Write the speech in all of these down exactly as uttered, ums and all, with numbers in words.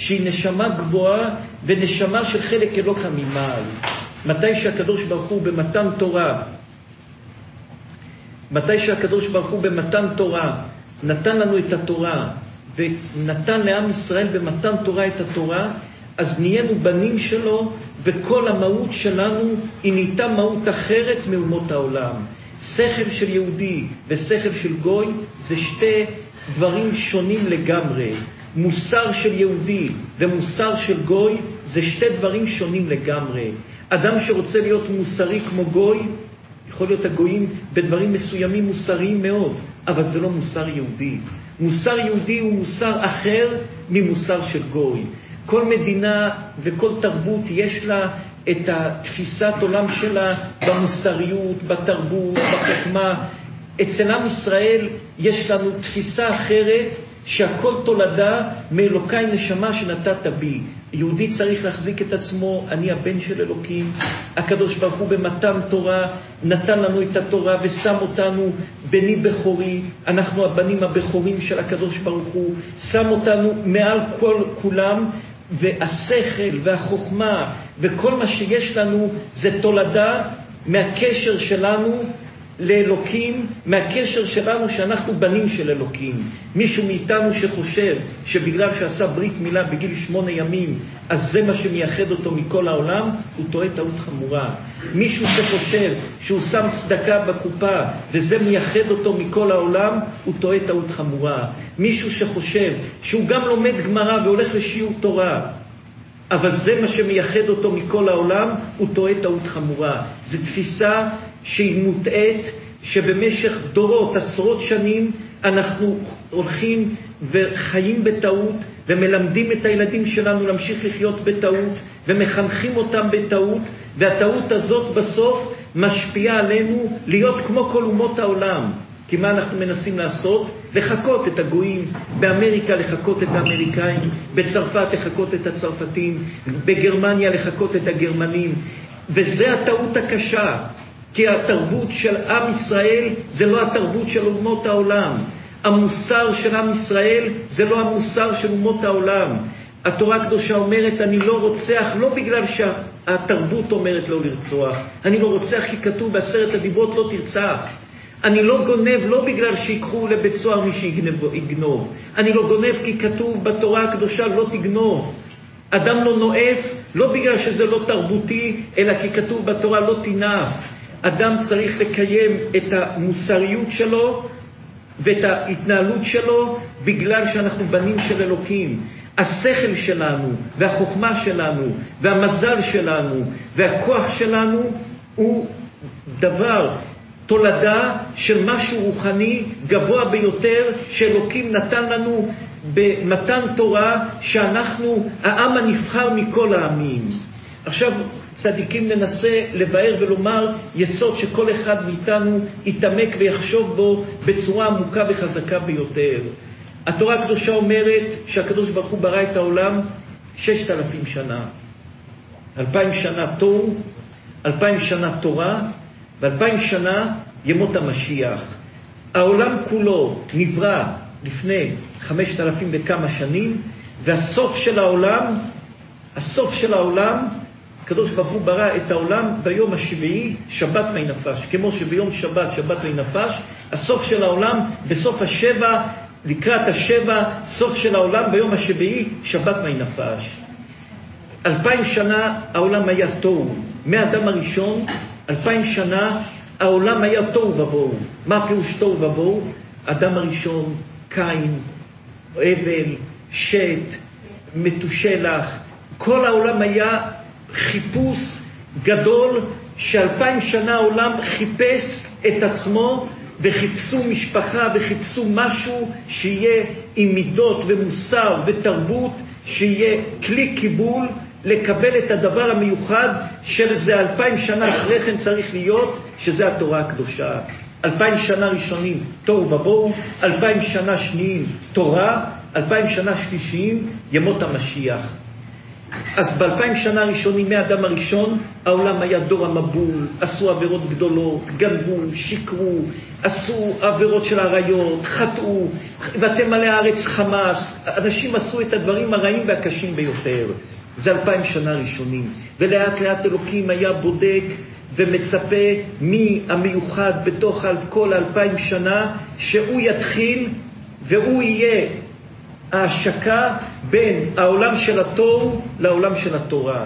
שהיא נשמה גבוהה ונשמה של חלק אלוקה ממעל. מתי שהקדוש ברוך הוא במתן תורה, מתי שהקדוש ברוך הוא במתן תורה נתן לנו את התורה ונתן לעם ישראל במתן תורה את התורה, אז נהיינו בנים שלו, וכל המהות שלנו היא נהייתה מהות אחרת מאומות העולם. שכל של יהודי ושכל של גוי זה שתי דברים שונים לגמרי. מוסר של יהודי ומוסר של גוי זה שתי דברים שונים לגמרי. אדם שרוצה להיות מוסרי כמו גוי, יכול להיות הגויים בדברים מסוימים מוסריים מאוד, אבל זה לא מוסר יהודי. מוסר יהודי הוא מוסר אחר ממוסר של גוי. כל מדינה וכל תרבות יש לה את התפיסת עולם שלה במוסריות, בתרבות, בחוכמה. אצל עם ישראל יש לנו תפיסה אחרת, שהכל תולדה מאלוקי נשמה שנתת בי. יהודי צריך להחזיק את עצמו, אני הבן של אלוקים. הקדוש ברוך הוא במתן תורה נתן לנו את התורה ושם אותנו בני בכורי, אנחנו הבנים הבכורים של הקדוש ברוך הוא, שם אותנו מעל כל כולם, והשכל והחוכמה וכל מה שיש לנו זה תולדה מהקשר שלנו לאלוקים, מהקשר שלנו שאנחנו בנים של אלוקים. מישהו מאיתנו שחושב שבגלל שעשה ברית מילה בגיל שמונה ימים אז זה מה שמייחד אותו מכל העולם, הוא טועה טעות חמורה. מישהו שחושב שהוא שם צדקה בקופה וזה מייחד אותו מכל העולם, הוא טועה טעות חמורה. מישהו שחושב שהוא גם לומד גמרא והולך לשיעור תורה אבל זה מה שמייחד אותו מכל העולם, הוא טועה טעות חמורה. זו תפיסה שהיא מוטעת, שבמשך דורות, עשרות שנים, אנחנו הולכים וחיים בטעות, ומלמדים את הילדים שלנו להמשיך לחיות בטעות, ומחנכים אותם בטעות, והטעות הזאת בסוף משפיעה עלינו להיות כמו כל אומות העולם. כי מה אנחנו מנסים לעשות? לחכות את הגויים, באמריקה לחכות את האמריקאים, בצרפת לחכות את הצרפתים, בגרמניה לחכות את הגרמנים, וזה הטעות הקשה. כי התרבות של עם ישראל זה לא התרבות של אומות העולם. המוסר של עם ישראל זה לא המוסר של אומות העולם. התורה הקדושה אומרת אני לא רוצח, לא בגלל שהתרבות אומרת לא לרצוח. אני לא רוצח כי כתוב בעשרת הדיברות לא תרצח. אני לא גונב לא בגלל שיקחו לבית סוהר מי שיגנוב. אני לא גונב כי כתוב בתורה הקדושה לא תגנוב. אדם לא נואף לא בגלל שזה לא תרבותי, אלא כי כתוב בתורה לא תנאף. אדם צריך לקיים את המוסריות שלו ואת ההתנהלות שלו בגלל שאנחנו בנים של אלוקים. השכל שלנו והחוכמה שלנו והמזל שלנו והכוח שלנו הוא דבר תולדה של משהו רוחני גבוה ביותר שאלוקים נתן לנו במתן תורה, שאנחנו העם הנבחר מכל העמים. עכשיו צדיקים ננסה לבאר ולומר יסוד שכל אחד מאיתנו יתעמק ויחשוב בו בצורה עמוקה וחזקה ביותר. התורה הקדושה אומרת שהקדוש ברוך הוא ברא את העולם ששת אלפים שנה. אלפיים שנה תוהו, אלפיים שנה תורה, ואלפיים שנה ימות המשיח. העולם כולו נברא לפני חמשת אלפים וכמה שנים, והסוף של העולם, הסוף של העולם, הקדוש ברוך הוא ברא את העולם ביום השביעי, שבת מי נפש. כמו שביום שבת, שבת מי נפש, הסוף של העולם בסוף השבע, לקראת השבע, סוף של העולם ביום השביעי, שבת מי נפש. אלפיים שנה העולם היה תוהו. מהאדם הראשון, אלפיים שנה העולם היה תוהו ובוהו. מה פירוש תוהו ובוהו? אדם הראשון, קין, הבל, שת, מתושלח, כל העולם היה חיפוש גדול, שאלפיים שנה העולם חיפש את עצמו, וחיפשו משפחה וחיפשו משהו שיהיה עם מידות ומוסר ותרבות, שיהיה כלי קיבול לקבל את הדבר המיוחד של זה אלפיים שנה אחרי כן צריך להיות, שזה התורה הקדושה. אלפיים שנה ראשונים תוהו ובוהו, אלפיים שנה שניים תורה, אלפיים שנה שלישיים ימות המשיח. אז באלפיים שנה הראשונים, מהאדם הראשון, העולם היה דור המבול, עשו עבירות גדולות, גנבו, שיקרו, עשו עבירות של עריות, חטאו, ואתם מלא הארץ חמאס, אנשים עשו את הדברים הרעים והקשים ביותר. זה אלפיים שנה ראשונים, ולאט לאט אלוקים היה בודק ומצפה מי המיוחד בתוך כל אלפיים שנה, שהוא יתחיל והוא יהיה ההשקה בין העולם של התוהו לעולם של התורה.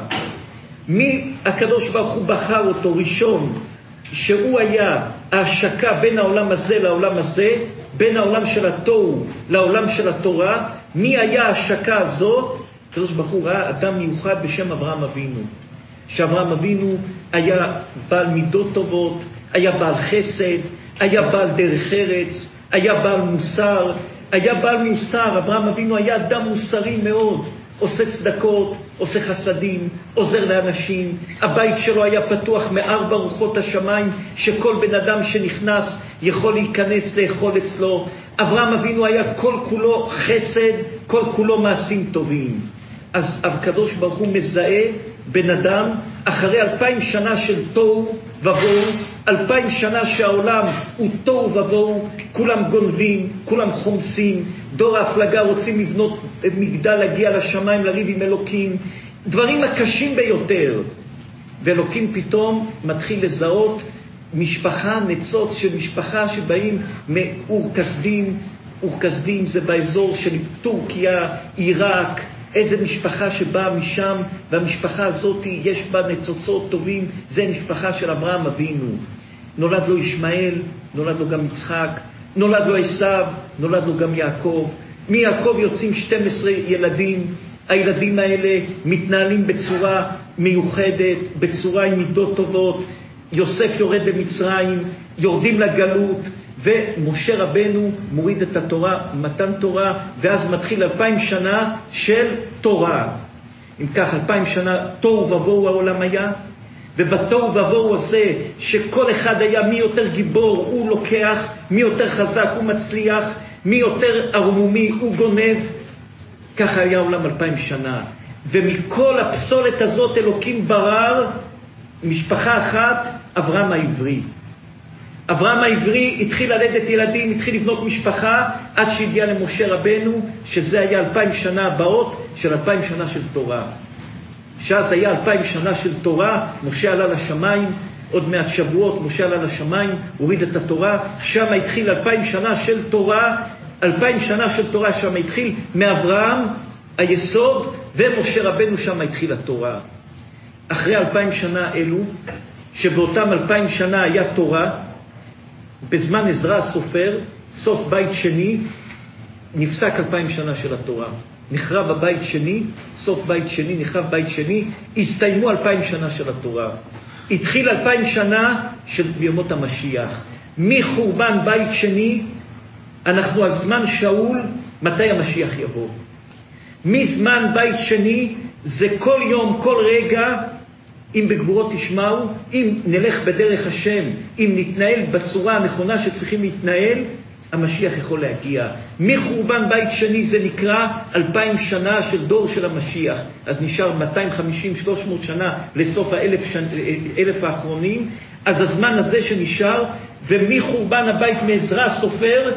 מי הקדוש ברוך הוא בחר אותו ראשון, שהוא היה ההשקה בין העולם הזה לעולם הזה, בין העולם של התוהו לעולם של התורה. מי היה ההשקה הזאת? הקדוש ברוך הוא ראה אדם מיוחד בשם אברהם אבינו. שאברהם אבינו היה בעל מידות טובות, היה בעל חסד, היה בעל דרך ארץ, היה בעל מוסר, היה בעל מוסר. אברהם אבינו היה אדם מוסרי מאוד, עושה צדקות, עושה חסדים, עוזר לאנשים. הבית שלו היה פתוח מארבע רוחות השמיים, שכל בן אדם שנכנס יכול להיכנס לאכול אצלו. אברהם אבינו היה כל כולו חסד, כל כולו מעשים טובים. אז הקדוש ברוך הוא מזהה בן אדם אחרי אלפיים שנה של תוהו ובוהו, אלפיים שנה שהעולם הוא תוהו ובוהו, כולם גונבים, כולם חומסים, דור ההפלגה רוצים לבנות מגדל, להגיע לשמיים, לריב עם אלוקים, דברים הקשים ביותר. ואלוקים פתאום מתחיל לזהות משפחה, ניצוץ של משפחה שבאים מאור כסדים. אור כסדים זה באזור של טורקיה, עיראק, איזה משפחה שבאה משם, והמשפחה הזאת יש בה ניצוצות טובים. זה משפחה של אברהם אבינו. נולד לו ישמעאל, נולד לו גם יצחק, נולד לו עשיו, נולד לו גם יעקב. מיעקב יוצאים שנים עשר ילדים. הילדים האלה מתנהלים בצורה מיוחדת, בצורה עם מידות טובות. יוסף יורד במצרים, יורדים לגלות, ומשה רבנו מוריד את התורה, מתן תורה, ואז מתחיל אלפיים שנה של תורה. אם כך, אלפיים שנה תוהו ובוהו העולם היה, ובתוהו ובוהו הזה שכל אחד היה מי יותר גיבור הוא לוקח, מי יותר חזק הוא מצליח, מי יותר ערמומי הוא גונב. ככה היה עולם אלפיים שנה. ומכל הפסולת הזאת אלוקים ברר משפחה אחת, אברהם העברי. אברהם העברי התחיל ללדת ילדים, התחיל לבנות משפחה, עד שהגיע למשה רבנו, שזה היה אלפיים שנה הבאות של אלפיים שנה של תורה. שאז היה אלפיים שנה של תורה, משה עלה לשמיים, עוד מעט שבועות משה עלה לשמיים, הוריד את התורה, שם התחיל אלפיים שנה של תורה, אלפיים שנה של תורה שם התחיל מאברהם היסוד, ומשה רבנו שם התחיל התורה. אחרי אלפיים שנה אלו, שבאותם אלפיים שנה היה תורה, בזמן עזרא הסופר, סוף בית שני, נפסק אלפיים שנה של התורה. נחרב הבית שני, סוף בית שני, נחרב בית שני, הסתיימו אלפיים שנה של התורה. התחיל אלפיים שנה של ימות המשיח. מחורבן בית שני, אנחנו על זמן שאול, מתי המשיח יבוא. מזמן בית שני, זה כל יום, כל רגע, אם בגבורות תשמעו, אם נלך בדרך השם, אם נתנהל בצורה הנכונה שצריכים להתנהל, המשיח יכול להגיע. מחורבן בית שני זה נקרא אלפיים שנה של דור של המשיח. אז נשאר מאתיים וחמישים שלוש מאות שנה לסוף האלף שנ... אלף האחרונים. אז הזמן הזה שנשאר, ומחורבן הבית מעזרא הסופר,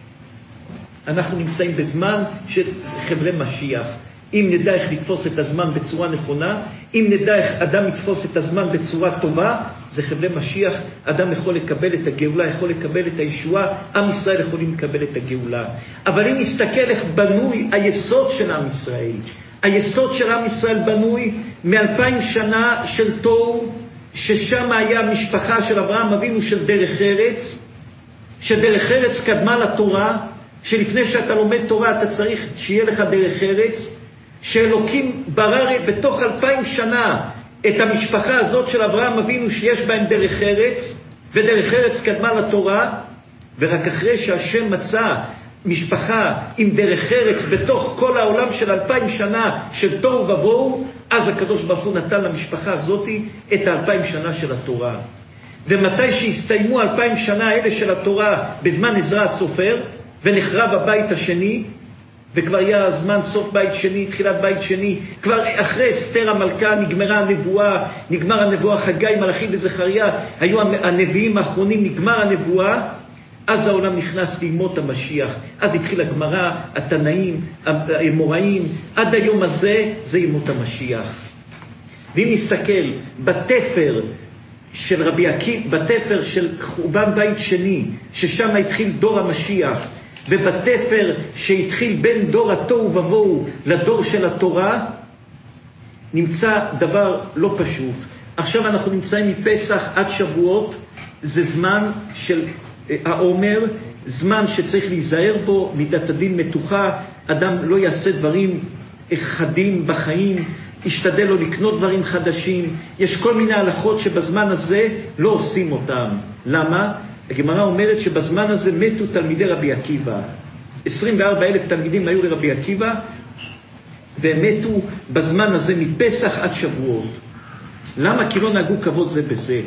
אנחנו נמצאים בזמן של חבלי משיח. אם נדע איך לתפוס את הזמן בצורה נכונה, אם נדע איך אדם יתפוס את הזמן בצורה טובה, זה חבלי משיח. אדם יכול לקבל את הגאולה, יכול לקבל את הישועה, עם ישראל יכולים לקבל את הגאולה. אבל אם נסתכל איך בנוי היסוד של עם ישראל, היסוד של עם ישראל בנוי מאלפיים שנה של תוהו, ששם היה משפחה של אברהם אבינו של דרך ארץ, שדרך ארץ קדמה לתורה, שלפני שאתה לומד תורה אתה צריך שיהיה לך דרך ארץ, שאלוקים ברר בתוך אלפיים שנה את המשפחה הזאת של אברהם אבינו שיש בהם דרך ארץ, ודרך ארץ קדמה לתורה, ורק אחרי שהשם מצא משפחה עם דרך ארץ בתוך כל העולם של אלפיים שנה של תוהו ובוהו, אז הקדוש ברוך הוא נתן למשפחה הזאת את האלפיים שנה של התורה. ומתי שהסתיימו אלפיים שנה האלה של התורה בזמן עזרא הסופר, ונחרב הבית השני, וכבר היה הזמן סוף בית שני, תחילת בית שני, כבר אחרי אסתר המלכה נגמרה הנבואה, נגמר הנבואה חגי, מלאכי וזכריה, היו הנביאים האחרונים, נגמר הנבואה, אז העולם נכנס לימות המשיח, אז התחיל הגמרא, התנאים, האמוראים, עד היום הזה זה ימות המשיח. ואם נסתכל בתפר של רבי עקיבא, בתפר של חורבן בית שני, ששם התחיל דור המשיח, ובתפר שהתחיל בין דור התוהו ובוהו לדור של התורה, נמצא דבר לא פשוט. עכשיו אנחנו נמצאים מפסח עד שבועות, זה זמן של העומר, זמן שצריך להיזהר בו, מידת הדין מתוחה, אדם לא יעשה דברים חדים בחיים, ישתדל לו לקנות דברים חדשים, יש כל מיני הלכות שבזמן הזה לא עושים אותם. למה? הגמרא אומרת שבזמן הזה מתו תלמידי רבי עקיבא. עשרים וארבעה אלף תלמידים היו לרבי עקיבא, והם מתו בזמן הזה מפסח עד שבועות. למה? כי לא נהגו כבוד זה בזה.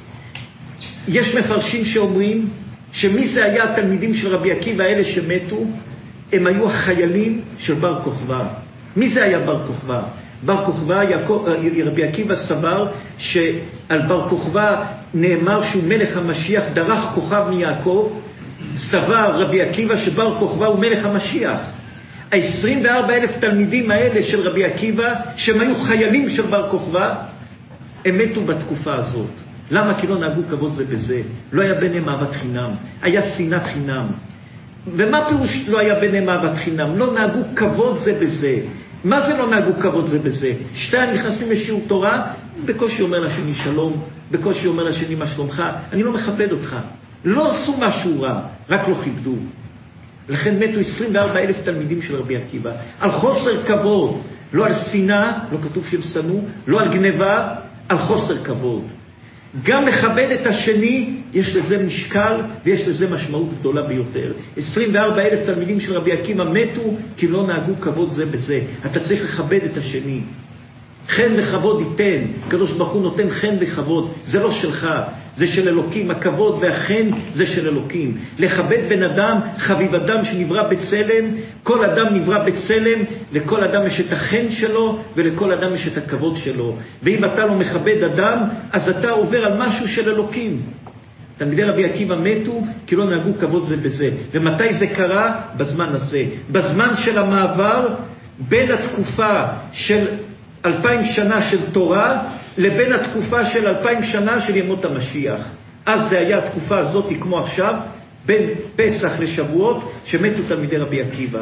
יש מפרשים שאומרים שמי זה היה התלמידים של רבי עקיבא האלה שמתו? הם היו החיילים של בר כוכבא. מי זה היה בר כוכבא? בר כוכבא, רבי עקיבא סבר שעל בר כוכבא נאמר שהוא מלך המשיח, דרך כוכב מיעקב, סבר רבי עקיבא שבר כוכבא הוא מלך המשיח. ה-עשרים וארבעה אלף תלמידים האלה של רבי עקיבא, שהם היו חיילים של בר כוכבא, הם מתו בתקופה הזאת. למה? כי לא נהגו כבוד זה בזה. לא היה ביניהם אהבת חינם, היה שנאת חינם. ומה פירוש לא היה ביניהם אהבת חינם? לא נהגו כבוד זה בזה. מה זה לא נהגו כבוד זה בזה? שתיים נכנסים לשיעור תורה, בקושי אומר לשני שלום, בקושי אומר לשני מה שלומך, אני לא מכבד אותך. לא עשו משהו רע, רק לא כיבדו. לכן מתו עשרים וארבעה אלף תלמידים של רבי עקיבא. על חוסר כבוד, לא על שנאה, לא כתוב שהם שנאו, לא על גניבה, על חוסר כבוד. גם לכבד את השני, יש לזה משקל ויש לזה משמעות גדולה ביותר. עשרים וארבעה אלף תלמידים של רבי עקיבא מתו כי לא נהגו כבוד זה בזה. אתה צריך לכבד את השני. חן וכבוד ייתן, הקדוש ברוך הוא נותן חן וכבוד, זה לא שלך, זה של אלוקים. הכבוד והחן זה של אלוקים. לכבד בן אדם, חביב אדם שנברא בצלם, כל אדם נברא בצלם, לכל אדם יש את החן שלו ולכל אדם יש את הכבוד שלו. ואם אתה לא מכבד אדם, אז אתה עובר על משהו של אלוקים. תלמידי רבי עקיבא מתו כי לא נהגו כבוד זה בזה. ומתי זה קרה? בזמן הזה, בזמן של המעבר בין התקופה של אלפיים שנה של תורה לבין התקופה של אלפיים שנה של ימות המשיח. אז זה היה התקופה הזאת כמו עכשיו, בין פסח לשבועות שמתו תלמידי רבי עקיבא.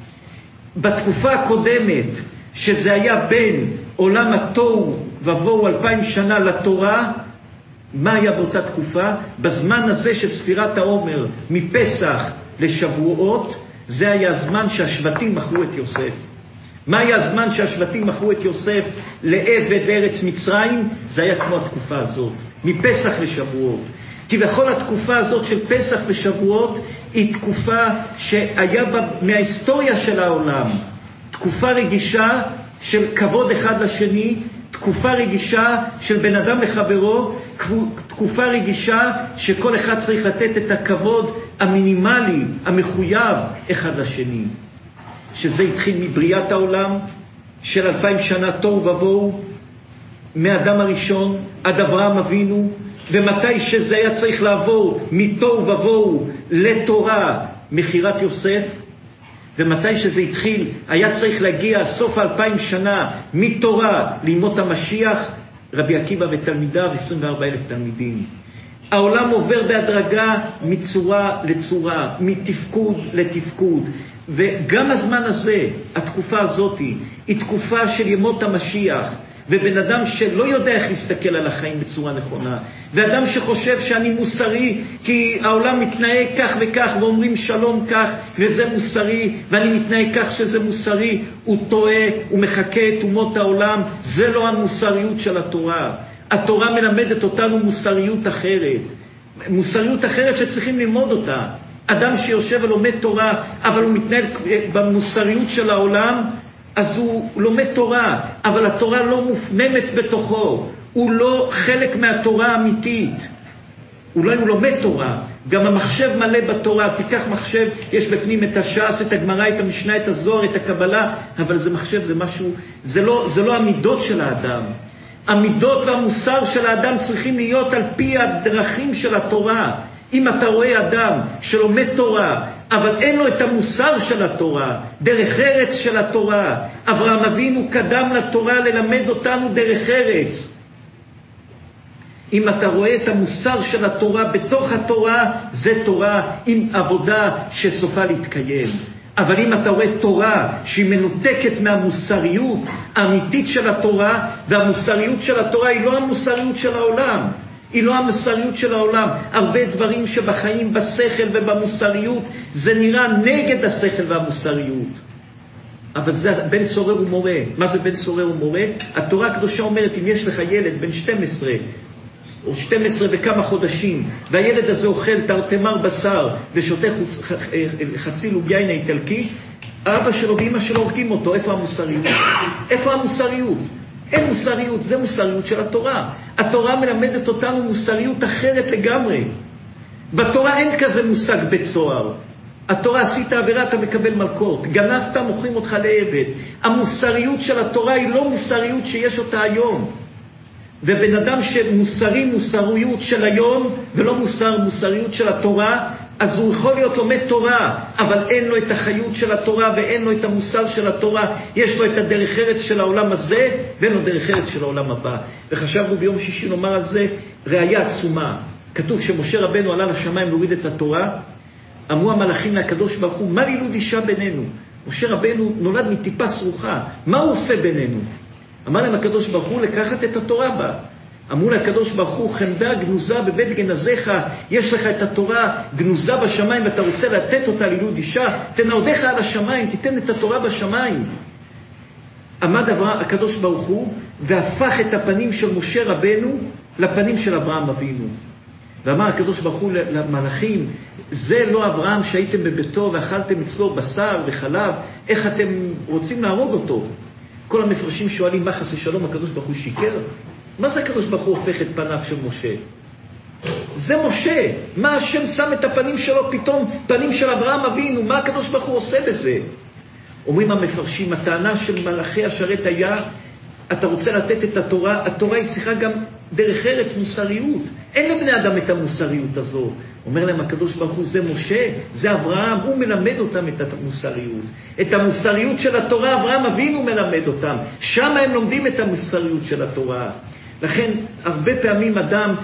בתקופה הקודמת שזה היה בין עולם התוהו ובוהו אלפיים שנה לתורה, מה היה באותה תקופה? בזמן הזה של ספירת העומר מפסח לשבועות, זה היה הזמן שהשבטים מכרו את יוסף. מה היה הזמן שהשבטים מכרו את יוסף לעבד ארץ מצרים? זה היה כמו התקופה הזאת, מפסח לשבועות. כי בכל התקופה הזאת של פסח ושבועות היא תקופה שהיה בה מההיסטוריה של העולם, תקופה רגישה של כבוד אחד לשני, תקופה רגישה של בן אדם לחברו, תקופה רגישה שכל אחד צריך לתת את הכבוד המינימלי, המחויב אחד לשני. שזה התחיל מבריאת העולם של אלפיים שנה תוהו ובוהו, מאדם הראשון עד אברהם אבינו, ומתי שזה היה צריך לעבור מתוהו ובוהו לתורה, מחירת יוסף, ומתי שזה התחיל היה צריך להגיע סוף אלפיים שנה מתורה לימות המשיח, רבי עקיבא ותלמידיו, עשרים וארבעה אלף תלמידים. העולם עובר בהדרגה מצורה לצורה, מתפקוד לתפקוד, וגם הזמן הזה, התקופה הזאת, היא תקופה של ימות המשיח, ובן אדם שלא יודע איך להסתכל על החיים בצורה נכונה, ואדם שחושב שאני מוסרי כי העולם מתנהג כך וכך ואומרים שלום כך וזה מוסרי ואני מתנהג כך שזה מוסרי, הוא טועה, הוא מחכה את אומות העולם. זה לא המוסריות של התורה. התורה מלמדת אותנו מוסריות אחרת, מוסריות אחרת שצריכים ללמוד אותה. אדם שיושב ולומד תורה אבל הוא מתנהג במוסריות של העולם, אז הוא לומד תורה, אבל התורה לא מופנמת בתוכו, הוא לא חלק מהתורה האמיתית. אולי הוא לומד תורה, גם המחשב מלא בתורה, תיקח מחשב, יש בפנים את הש"ס, את הגמרא, את המשנה, את הזוהר, את הקבלה, אבל זה מחשב, זה משהו, זה לא, זה לא המידות של האדם. המידות והמוסר של האדם צריכים להיות על פי הדרכים של התורה. אם אתה רואה אדם שלומד תורה, אבל אין לו את המוסר של התורה, דרך ארץ של התורה, אברהם אבינו קדם לתורה ללמד אותנו דרך ארץ. אם אתה רואה את המוסר של התורה בתוך התורה, זה תורה עם עבודה שסופה להתקיים. אבל אם אתה רואה תורה שהיא מנותקת מהמוסריות האמיתית של התורה, והמוסריות של התורה היא לא המוסריות של העולם, היא לא המוסריות של העולם. הרבה דברים שבחיים בשכל ובמוסריות זה נראה נגד השכל והמוסריות. אבל זה בן סורר ומורה. מה זה בן סורר ומורה? התורה הקדושה אומרת, אם יש לך ילד בן שתים עשרה או שתים עשרה וכמה חודשים, והילד הזה אוכל תמר בשר ושותה חצי לוג יין איטלקי, אבא שלו ואמא שלו הורגים אותו. איפה המוסריות? איפה המוסריות? אין מוסריות, זה מוסריות של התורה. התורה מלמדת אותנו מוסריות אחרת לגמרי. בתורה אין כזה מושג בית סוהר. התורה, עשית עבירה, אתה מקבל מלכות. גנבת, מוכרים אותך לעבד. המוסריות של התורה היא לא מוסריות שיש אותה היום. ובן אדם שמוסרי מוסריות של היום, ולא מוסר מוסריות של התורה, אז הוא יכול להיות לומד תורה, אבל אין לו את החיות של התורה, ואין לו את המוסר של התורה. יש לו את הדרך ארץ של העולם הזה, ואין לו דרך ארץ של העולם הבא. וחשבנו ביום שישי לומר על זה ראיה עצומה. כתוב שמשה רבנו עלה לשמיים להוריד את התורה, אמרו המלאכים לקדוש ברוך הוא, מה לילוד אישה בינינו? משה רבנו נולד מטיפה סרוחה, מה הוא עושה בינינו? אמר להם הקדוש ברוך הוא, לקחת את התורה בה. אמרו לקדוש ברוך הוא, חמדה גנוזה בבית גנזיך, יש לך את התורה גנוזה בשמיים ואתה רוצה לתת אותה לילוד אישה, תנעודך על השמיים, תיתן את התורה בשמיים. עמד הקדוש ברוך הוא והפך את הפנים של משה רבנו לפנים של אברהם אבינו. ואמר הקדוש ברוך הוא למלאכים, זה לא אברהם שהייתם בביתו ואכלתם אצלו בשר וחלב, איך אתם רוצים להרוג אותו? כל המפרשים שואלים, מה חס ושלום, הקדוש ברוך הוא שיקר? מה זה הקדוש ברוך הוא הופך את פניו של משה? זה משה. מה השם שם את הפנים שלו פתאום, פנים של אברהם אבינו? מה הקדוש ברוך הוא עושה בזה? אומרים המפרשים, הטענה של מלאכי השרת היה, אתה רוצה לתת את התורה, התורה היא צריכה גם דרך ארץ מוסריות. אין לבני אדם את המוסריות הזו. אומר להם הקדוש ברוך הוא, זה משה, זה אברהם, הוא מלמד אותם את המוסריות. את המוסריות של התורה אברהם אבינו מלמד אותם. שם הם לומדים את המוסריות של התורה. לכן הרבה פעמים אדם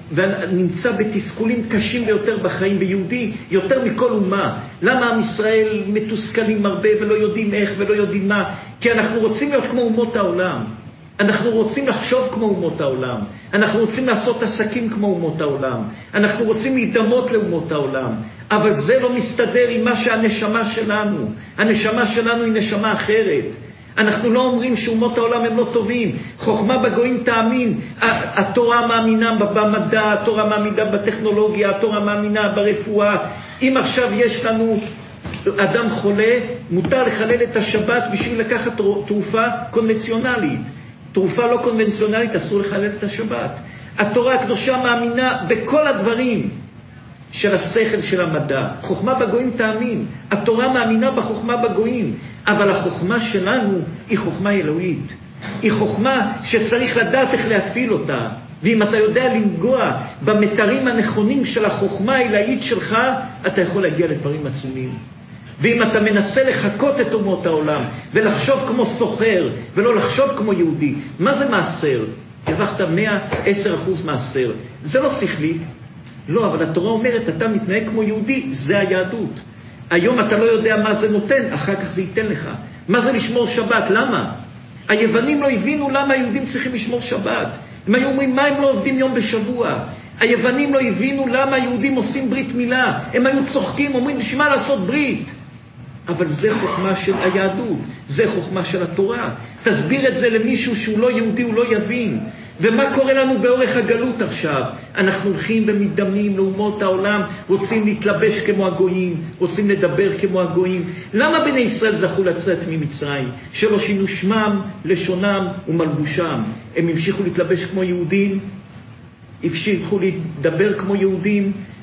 נמצא בתסכולים קשים ביותר בחיים, ביהודי יותר מכל אומה. למה עם ישראל מתוסכלים הרבה ולא יודעים איך ולא יודעים מה? כי אנחנו רוצים להיות כמו אומות העולם. אנחנו רוצים לחשוב כמו אומות העולם. אנחנו רוצים לעשות עסקים כמו אומות העולם. אנחנו רוצים להידמות לאומות העולם. אבל זה לא מסתדר עם מה שהנשמה שלנו. הנשמה שלנו היא נשמה אחרת. אנחנו לא אומרים שאומות העולם הם לא טובים. חוכמה בגויים תאמין. התורה מאמינה במדע, התורה מאמינה בטכנולוגיה, התורה מאמינה ברפואה. אם עכשיו יש לנו אדם חולה, מותר לחלל את השבת בשביל לקחת תרופה קונבנציונלית. תרופה לא קונבנציונלית, אסור לחלל את השבת. התורה הקדושה מאמינה בכל הדברים של השכל של המדע. חוכמה בגויים תאמין. התורה מאמינה בחוכמה בגויים. אבל החוכמה שלנו היא חוכמה אלוהית. היא חוכמה שצריך לדעת איך להפעיל אותה. ואם אתה יודע לנגוע במתרים הנכונים של החוכמה האלוהית שלך, אתה יכול להגיע לדברים עצומים. ואם אתה מנסה לחכות את אומות העולם ולחשוב כמו סוחר ולא לחשוב כמו יהודי, מה זה מעשר? הרווחת מאה ועשרה אחוז מעשר. זה לא שכלי. לא, אבל התורה אומרת, אתה מתנהג כמו יהודי, זה היהדות. היום אתה לא יודע מה זה נותן, אחר כך זה ייתן לך. מה זה לשמור שבת? למה? היוונים לא הבינו למה היהודים צריכים לשמור שבת. הם היו אומרים, מה הם לא עובדים יום בשבוע? היוונים לא הבינו למה היהודים עושים ברית מילה. הם היו צוחקים, אומרים, בשביל מה לעשות ברית? אבל זה חוכמה של היהדות, זה חוכמה של התורה. תסביר את זה למישהו שהוא לא יהודי, הוא לא יבין. ומה קורה לנו באורך הגלות עכשיו? אנחנו הולכים ומתדמים לאומות העולם, רוצים להתלבש כמו הגויים, רוצים לדבר כמו הגויים. למה בני ישראל זכו לצאת ממצרים? שלא שינו שמם, לשונם ומלבושם. הם המשיכו להתלבש כמו יהודים, המשיכו לדבר כמו יהודים,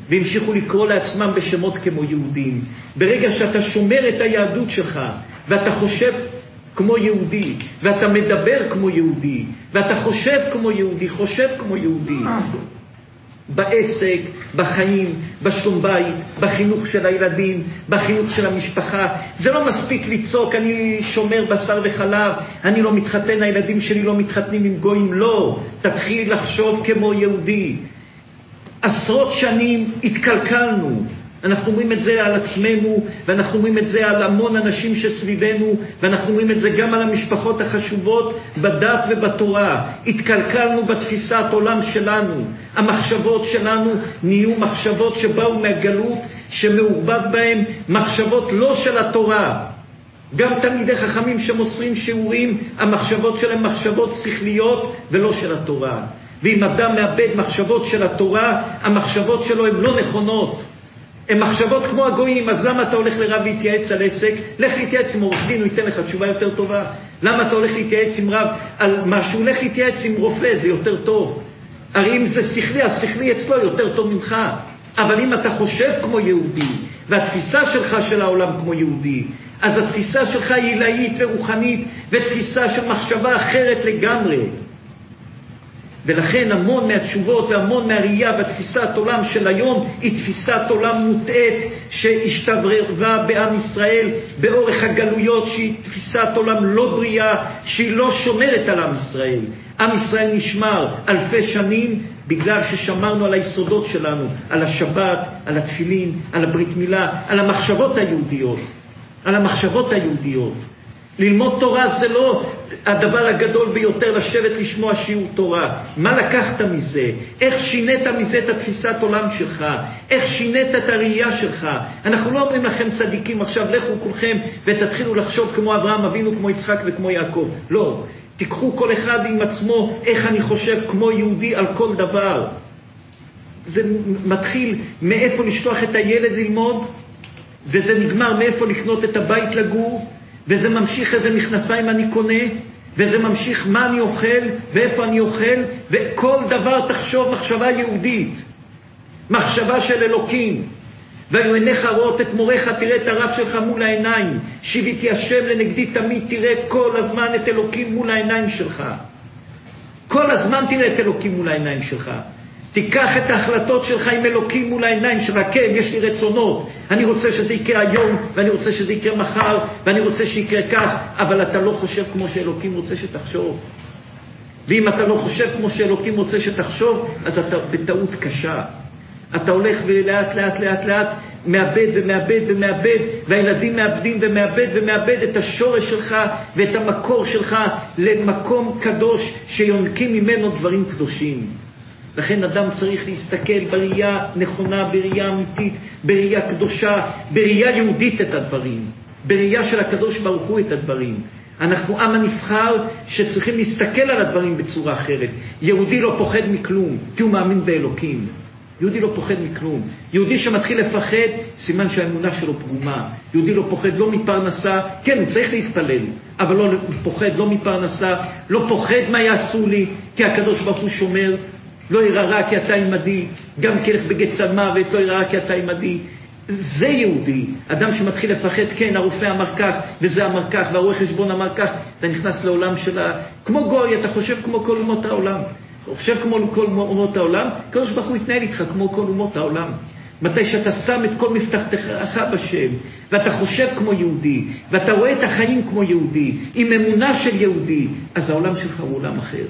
והמשיכו לקרוא לעצמם בשמות כמו יהודים. ברגע שאתה שומר את היהדות שלך, ואתה חושב כמו יהודי, ואתה מדבר כמו יהודי, ואתה חושב כמו יהודי, חושב כמו יהודי, בעסק, בחיים, בשלום בית, בחינוך של הילדים, בחינוך של המשפחה. זה לא מספיק לצעוק, אני שומר בשר וחלב, אני לא מתחתן, הילדים שלי לא מתחתנים עם גויים. לא, תתחיל לחשוב כמו יהודי. עשרות שנים התקלקלנו, אנחנו אומרים את זה על עצמנו, ואנחנו אומרים את זה על המון אנשים שסביבנו, ואנחנו אומרים את זה גם על המשפחות החשובות בדת ובתורה. התקלקלנו בתפיסת עולם שלנו, המחשבות שלנו נהיו מחשבות שבאו מהגלות, שמעורבב בהם מחשבות לא של התורה. גם תלמידי חכמים שמוסרים שיעורים, המחשבות שלהם מחשבות שכליות ולא של התורה. ואם אדם מאבד מחשבות של התורה, המחשבות שלו הן לא נכונות, הן מחשבות כמו הגויים. אז למה אתה הולך לרב להתייעץ על עסק? לך להתייעץ עם עורך דין, הוא ייתן לך תשובה יותר טובה. למה אתה הולך להתייעץ עם רב על משהו? לך להתייעץ עם רופא, זה יותר טוב. הרי אם זה שכלי, השכלי אצלו יותר טוב ממך. אבל אם אתה חושב כמו יהודי, והתפיסה שלך של העולם כמו יהודי, אז התפיסה שלך היא עילאית ורוחנית, ותפיסה של מחשבה אחרת לגמרי. ולכן המון מהתשובות והמון מהראייה בתפיסת עולם של היום היא תפיסת עולם מוטעת שהשתבררה בעם ישראל באורך הגלויות, שהיא תפיסת עולם לא בריאה, שהיא לא שומרת על עם ישראל. עם ישראל נשמר אלפי שנים בגלל ששמרנו על היסודות שלנו, על השבת, על התפילין, על הברית מילה, על המחשבות היהודיות, על המחשבות היהודיות. ללמוד תורה זה לא הדבר הגדול ביותר, לשבת לשמוע שיעור תורה. מה לקחת מזה? איך שינית מזה את התפיסת עולם שלך? איך שינית את הראייה שלך? אנחנו לא אומרים לכם צדיקים עכשיו לכו כולכם ותתחילו לחשוב כמו אברהם אבינו, כמו יצחק וכמו יעקב. לא. תיקחו כל אחד עם עצמו איך אני חושב כמו יהודי על כל דבר. זה מתחיל מאיפה לשלוח את הילד ללמוד, וזה נגמר מאיפה לקנות את הבית לגור, וזה ממשיך איזה מכנסיים אני קונה, וזה ממשיך מה אני אוכל ואיפה אני אוכל, וכל דבר תחשוב מחשבה יהודית, מחשבה של אלוקים. והיו עיניך רואות את מורך, תראה את הרב שלך מול העיניים, שיביתי השם לנגדי תמיד, תראה כל הזמן את אלוקים מול העיניים שלך, כל הזמן תראה את אלוקים מול העיניים שלך. תיקח את ההחלטות שלך עם אלוקים מול העיניים שלך. כן, יש לי רצונות, אני רוצה שזה יקרה היום, ואני רוצה שזה יקרה מחר, ואני רוצה שיקרה כך, אבל אתה לא חושב כמו שאלוקים רוצה שתחשוב. ואם אתה לא חושב כמו שאלוקים רוצה שתחשוב, אז אתה בטעות קשה. אתה הולך ולאט לאט לאט לאט מאבד ומאבד ומאבד, והילדים מאבדים ומאבד ומאבד את השורש שלך ואת המקור שלך למקום קדוש שיונקים ממנו דברים קדושים. לכן אדם צריך להסתכל בראייה נכונה, בראייה אמיתית, בראייה קדושה, בראייה יהודית את הדברים, בראייה של הקדוש ברוך הוא את הדברים. אנחנו עם הנבחר שצריכים להסתכל על הדברים בצורה אחרת. יהודי לא פוחד מכלום, כי הוא מאמין באלוקים. יהודי לא פוחד מכלום. יהודי שמתחיל לפחד, סימן שהאמונה שלו פגומה. יהודי לא פוחד לא מפרנסה, כן, הוא צריך להתפלל, אבל לא פוחד לא מפרנסה, לא פוחד מה יעשו לי, כי הקדוש ברוך הוא שומר. לא יראה רע כי אתה עמדי, גם כלך בגץ המוות לא יראה רע כי אתה עמדי. זה יהודי. אדם שמתחיל לפחד, כן, הרופא אמר כך, וזה אמר כך, והרואה חשבון אמר כך, אתה נכנס לעולם שלה, כמו גוי, אתה חושב כמו כל אומות העולם. אתה חושב כמו כל אומות העולם, הקדוש ברוך הוא יתנהל איתך כמו כל אומות העולם. מתי שאתה שם את כל מפתחתך בשם, ואתה חושב כמו יהודי, ואתה רואה את החיים כמו יהודי, עם אמונה של יהודי, אז העולם שלך הוא עולם אחר.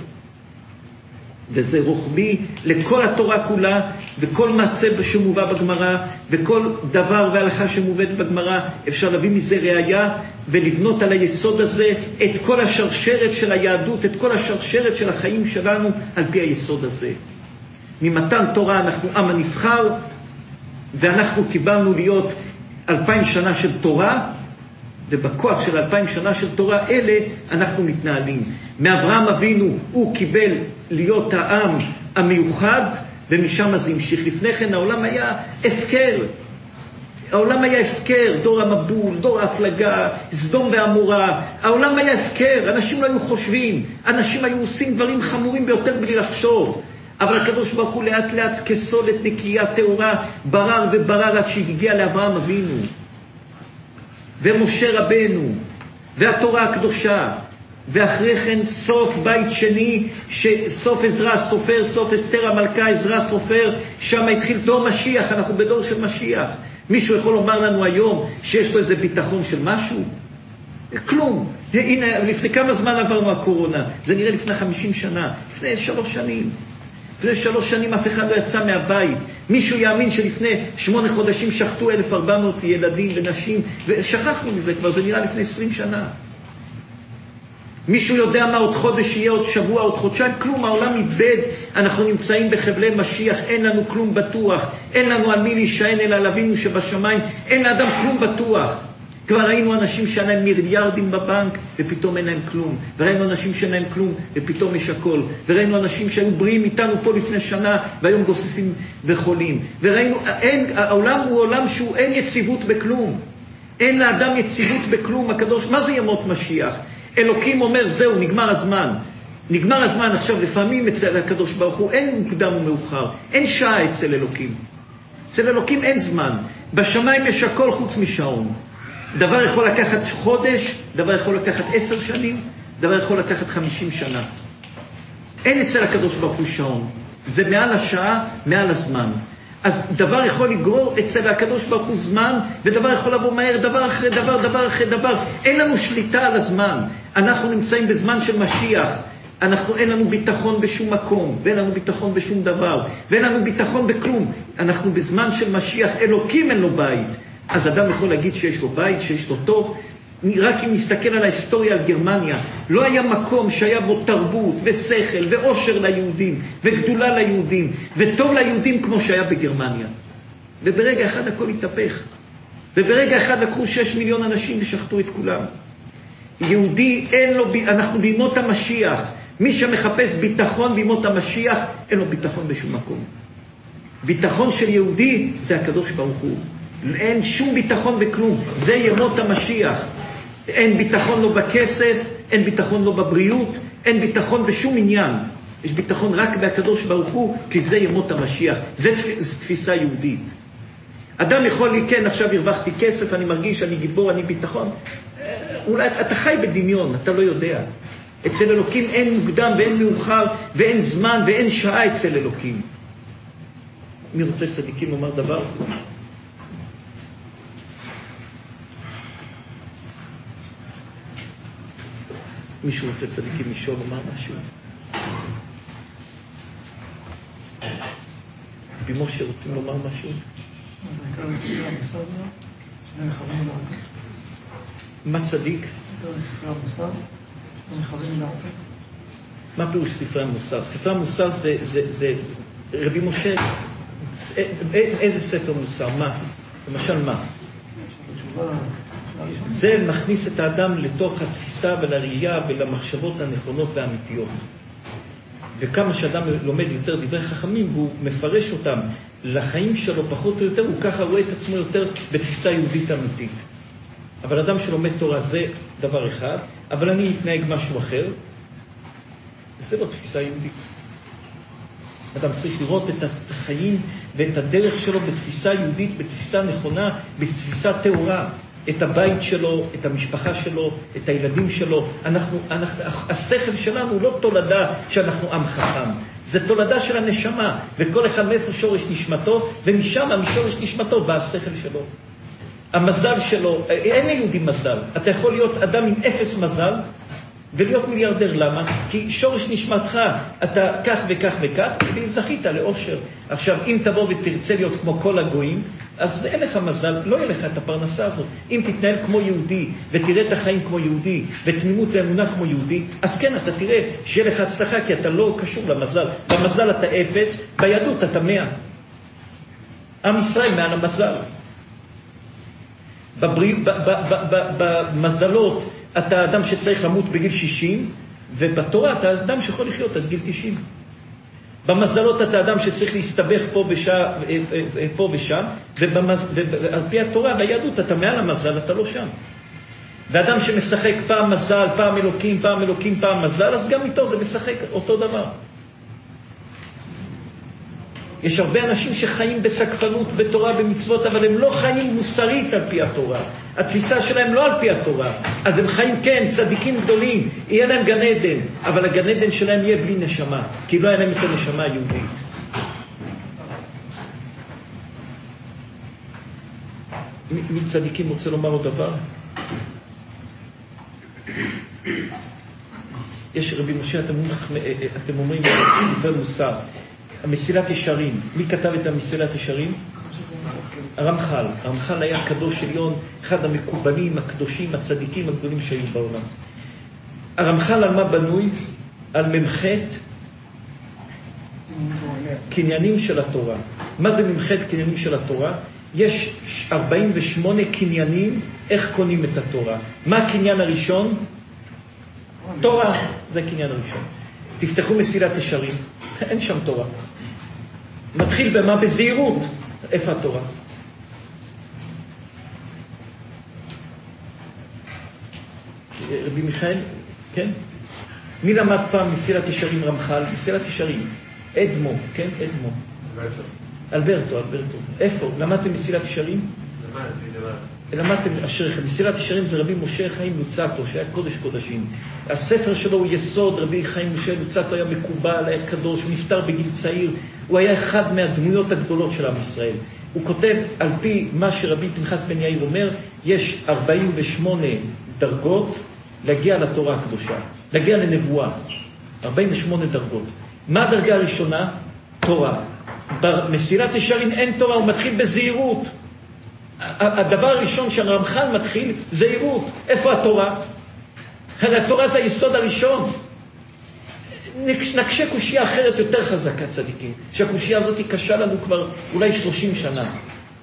וזה רוחבי לכל התורה כולה, וכל מעשה שמובא בגמרא, וכל דבר והלכה שמובאת בגמרא, אפשר להביא מזה ראיה, ולבנות על היסוד הזה את כל השרשרת של היהדות, את כל השרשרת של החיים שלנו, על פי היסוד הזה. ממתן תורה אנחנו עם הנבחר, ואנחנו קיבלנו להיות אלפיים שנה של תורה, ובכוח של אלפיים שנה של תורה אלה אנחנו מתנהלים. מאברהם אבינו הוא קיבל להיות העם המיוחד, ומשם זה המשיך. לפני כן העולם היה הפקר, העולם היה הפקר, דור המבול, דור ההפלגה, סדום ועמורה, העולם היה הפקר, אנשים לא היו חושבים, אנשים היו עושים דברים חמורים ביותר בלי לחשוב. אבל הקדוש ברוך הוא לאט לאט כסולת נקייה טהורה ברר וברר עד שהגיע לאברהם אבינו ומשה רבנו והתורה הקדושה, ואחרי כן סוף בית שני, סוף עזרא הסופר, סוף אסתר המלכה, עזרא הסופר, שם התחיל דור משיח. אנחנו בדור של משיח. מישהו יכול לומר לנו היום שיש לו איזה ביטחון של משהו? כלום. הנה, לפני כמה זמן עברנו הקורונה? זה נראה לפני חמישים שנה, לפני שלוש שנים. לפני שלוש שנים אף אחד לא יצא מהבית. מישהו יאמין שלפני שמונה חודשים שחטו אלף וארבע מאות ילדים ונשים, ושכחנו מזה כבר, זה נראה לפני עשרים שנה. מישהו יודע מה עוד חודש יהיה, עוד שבוע, עוד חודשיים? כלום, העולם איבד. אנחנו נמצאים בחבלי משיח, אין לנו כלום בטוח, אין לנו על מי להישען אלא על אבינו שבשמיים, אין לאדם כלום בטוח. כבר ראינו אנשים שאין להם מיליארדים בבנק ופתאום אין להם כלום, וראינו אנשים שאין להם כלום ופתאום יש הכל, וראינו אנשים שהיו בריאים איתנו פה לפני שנה והיום גוססים וחולים, וראינו, אין, העולם הוא עולם שהוא אין יציבות בכלום, אין לאדם יציבות בכלום. הקדוש, מה זה ימות משיח? אלוקים אומר זהו, נגמר הזמן, נגמר הזמן. עכשיו לפעמים אצל הקדוש ברוך הוא אין מוקדם ומאוחר, אין שעה אצל אלוקים. אצל אלוקים אין זמן, בשמיים יש הכל חוץ משעון. דבר יכול לקחת חודש, דבר יכול לקחת עשר שנים, דבר יכול לקחת חמישים שנה. אין אצל הקדוש ברוך הוא שעון, זה מעל השעה, מעל הזמן. אז דבר יכול לגרור אצל הקדוש ברוך הוא זמן, ודבר יכול לבוא מהר, דבר אחרי דבר, דבר אחרי דבר. אין לנו שליטה על הזמן. אנחנו נמצאים בזמן של משיח. אנחנו, אין לנו ביטחון בשום מקום, ואין לנו ביטחון בשום דבר, ואין לנו ביטחון בכלום. אנחנו בזמן של משיח, אלוקים אין לו בית. אז אדם יכול להגיד שיש לו בית, שיש לו טוב. רק אם נסתכל על ההיסטוריה, על גרמניה, לא היה מקום שהיה בו תרבות ושכל ואושר ליהודים וגדולה ליהודים וטוב ליהודים כמו שהיה בגרמניה. וברגע אחד הכל התהפך, וברגע אחד לקחו שש מיליון אנשים ושחטו את כולם. יהודי אין לו, אנחנו בימות המשיח, מי שמחפש ביטחון בימות המשיח אין לו ביטחון בשום מקום. ביטחון של יהודי זה הקדוש ברוך הוא, אין שום ביטחון בכלום, זה ימות המשיח. אין ביטחון לא בכסף, אין ביטחון לא בבריאות, אין ביטחון בשום עניין. יש ביטחון רק בהקדוש ברוך הוא, כי זה ימות המשיח. זה תפיסה יהודית. אדם יכול לי, כן, עכשיו הרווחתי כסף, אני מרגיש, אני גיבור, אני ביטחון. אולי אתה חי בדמיון, אתה לא יודע. אצל אלוקים אין מוקדם ואין מאוחר ואין זמן ואין שעה אצל אלוקים. מי רוצה צדיקים לומר דבר? מישהו רוצה צדיקים לשאול לומר משהו? במשה רוצים לומר משהו? בעיקר לספרי המוסר, שני מכוונים לדעתך. מה צדיק? בעיקר לספרי המוסר, שני מכוונים לדעתך. מה פירוש ספרי המוסר? ספרי המוסר זה, זה, זה רבי משה, איזה ספר מוסר? מה? למשל מה? זה מכניס את האדם לתוך התפיסה ולראייה ולמחשבות הנכונות והאמיתיות. וכמה שאדם לומד יותר דברי חכמים והוא מפרש אותם לחיים שלו פחות או יותר, הוא ככה רואה את עצמו יותר בתפיסה יהודית אמיתית. אבל אדם שלומד תורה זה דבר אחד, אבל אני מתנהג משהו אחר, זה לא תפיסה יהודית. אדם צריך לראות את החיים ואת הדרך שלו בתפיסה יהודית, בתפיסה נכונה, בתפיסה טהורה. את הבית שלו, את המשפחה שלו, את הילדים שלו. אנחנו, אנחנו, השכל שלנו הוא לא תולדה שאנחנו עם חכם. זה תולדה של הנשמה, וכל אחד מאיפה שורש נשמתו, ומשם משורש נשמתו בא השכל שלו. המזל שלו, אין ליהודי מזל. אתה יכול להיות אדם עם אפס מזל, ולהיות מיליארדר. למה? כי שורש נשמתך, אתה כך וכך וכך, וזכית לאושר. עכשיו, אם תבוא ותרצה להיות כמו כל הגויים, אז אין לך מזל, לא יהיה לך את הפרנסה הזאת. אם תתנהל כמו יהודי, ותראה את החיים כמו יהודי, ותמימות ואמונה כמו יהודי, אז כן, אתה תראה שיהיה לך הצלחה, כי אתה לא קשור למזל. במזל אתה אפס, ביהדות אתה מאה. עם ישראל מעל המזל. בבריא, ב, ב, ב, ב, במזלות, אתה אדם שצריך למות בגיל שישים, ובתורה אתה אדם שיכול לחיות עד גיל תשעים. במזלות אתה אדם שצריך להסתבך פה, בשע, פה ושם, ועל פי התורה והיהדות אתה מעל המזל, אתה לא שם. ואדם שמשחק פעם מזל, פעם אלוקים, פעם אלוקים, פעם מזל, אז גם איתו זה משחק אותו דבר. יש הרבה אנשים שחיים בסקפנות, בתורה, במצוות, אבל הם לא חיים מוסרית על פי התורה. התפיסה שלהם לא על פי התורה. אז הם חיים, כן, צדיקים גדולים, יהיה להם גן עדן, אבל הגן עדן שלהם יהיה בלי נשמה, כי לא היה להם את הנשמה היהודית. מי צדיקים רוצה לומר עוד דבר? יש רבי משה, אתם אומרים, אתם אומרים ספר מוסר, המסילת ישרים. מי כתב את המסילת ישרים? הרמח"ל. הרמח"ל היה קדוש עליון, אחד המקובלים, הקדושים, הצדיקים הגדולים שהיו בעולם. הרמח"ל על מה בנוי? על ממחת קניינים של התורה. מה זה ממחת קניינים של התורה? יש ארבעים ושמונה קניינים איך קונים את התורה. מה הקניין הראשון? תורה. זה הקניין הראשון. תפתחו מסילת ישרים, אין שם תורה. מתחיל במה? בזהירות. איפה התורה? רבי מיכאל, כן? מי למד פעם מסילת ישרים רמח"ל? מסילת ישרים. אדמו, כן? אדמו. אלברטו, אלברטו. איפה? למדתם מסילת ישרים? למדתי, למדתם אשריכם. מסילת ישרים זה רבי משה חיים לוצטו, שהיה קודש קודשים. הספר שלו הוא יסוד. רבי חיים משה לוצטו היה מקובל, היה קדוש, הוא נפטר בגיל צעיר. הוא היה אחד מהדמויות הגדולות של עם ישראל. הוא כותב על פי מה שרבי פנחס בן יאיר אומר, יש ארבעים ושמונה דרגות להגיע לתורה הקדושה, להגיע לנבואה. ארבעים ושמונה דרגות. מה הדרגה הראשונה? תורה. במסילת ישרים אין תורה, הוא מתחיל בזהירות. הדבר הראשון שהרמח"ל מתחיל, זהירות. איפה התורה? הרי התורה זה היסוד הראשון. נקשה קושיה אחרת יותר חזקה, צדיקים, שהקושיה הזאת היא קשה לנו כבר אולי שלושים שנה.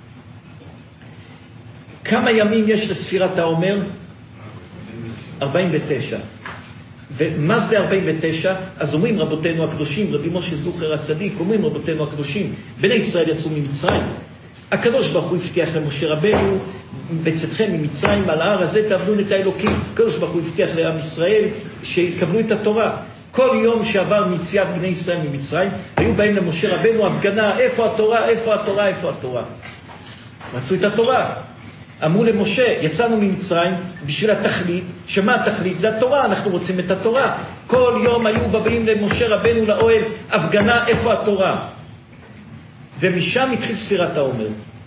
כמה ימים יש לספירת העומר? ארבעים ותשע. ומה זה ארבעים ותשע? אז אומרים רבותינו הקדושים, רבי משה זוכר הצדיק, אומרים רבותינו הקדושים, בני ישראל יצאו ממצרים. הקדוש ברוך הוא הבטיח למשה רבנו, בצאתכם ממצרים על ההר הזה תעבדו את האלוקים. הקדוש ברוך הוא הבטיח לעם ישראל שיקבלו את התורה. כל יום שעבר מיציאת בני ישראל ממצרים, היו באים למשה רבנו הפגנה, איפה התורה, איפה התורה, איפה התורה. מצאו את התורה. אמרו למשה, יצאנו ממצרים בשביל התכלית, שמה התכלית? זה התורה, אנחנו רוצים את התורה. כל יום היו באים למשה רבנו לאוהל, הפגנה, איפה התורה? ומשם התחיל ספירת העומר.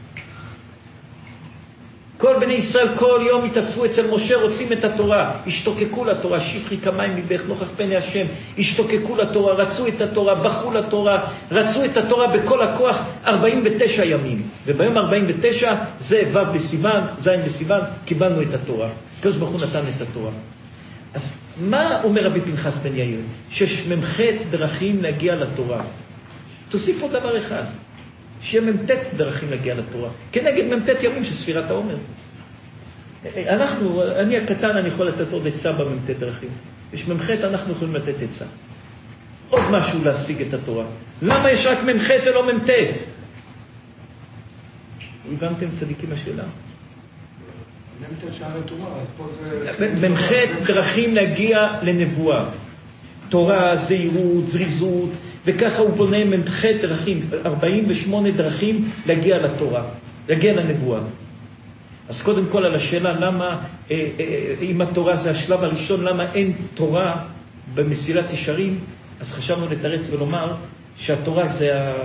כל בני ישראל כל יום התאספו אצל משה, רוצים את התורה, השתוקקו לתורה, שפכי כמים מבך נוכח פני השם, השתוקקו לתורה, רצו את התורה, בחרו לתורה, רצו את התורה בכל הכוח ארבעים ותשע ימים. וביום ארבעים ותשע זה ו' בסיוון, ז' בסיוון, קיבלנו את התורה. הקדוש ברוך הוא נתן את התורה. אז מה אומר רבי פנחס בן יאיר? שיש ממחת דרכים להגיע לתורה. תוסיף עוד דבר אחד. שיהיה ממתת דרכים להגיע לתורה. כנגד ממתת ימים של ספירת העומר. אנחנו, אני הקטן, אני יכול לתת עוד עצה בממתת דרכים. יש ממחת, אנחנו יכולים לתת עצה. עוד משהו להשיג את התורה. למה יש רק ממחת ולא ממתת? הבנתם צדיקים השאלה? ממתת שער התורה. ממחת דרכים להגיע לנבואה. תורה, זהירות, זריזות, וככה הוא בונה ממחת דרכים, ארבעים ושמונה דרכים להגיע לתורה, להגיע לנבואה. אז קודם כל על השאלה למה, אה, אה, אם התורה זה השלב הראשון, למה אין תורה במסילת ישרים, אז חשבנו לתרץ ולומר שהתורה זה ה...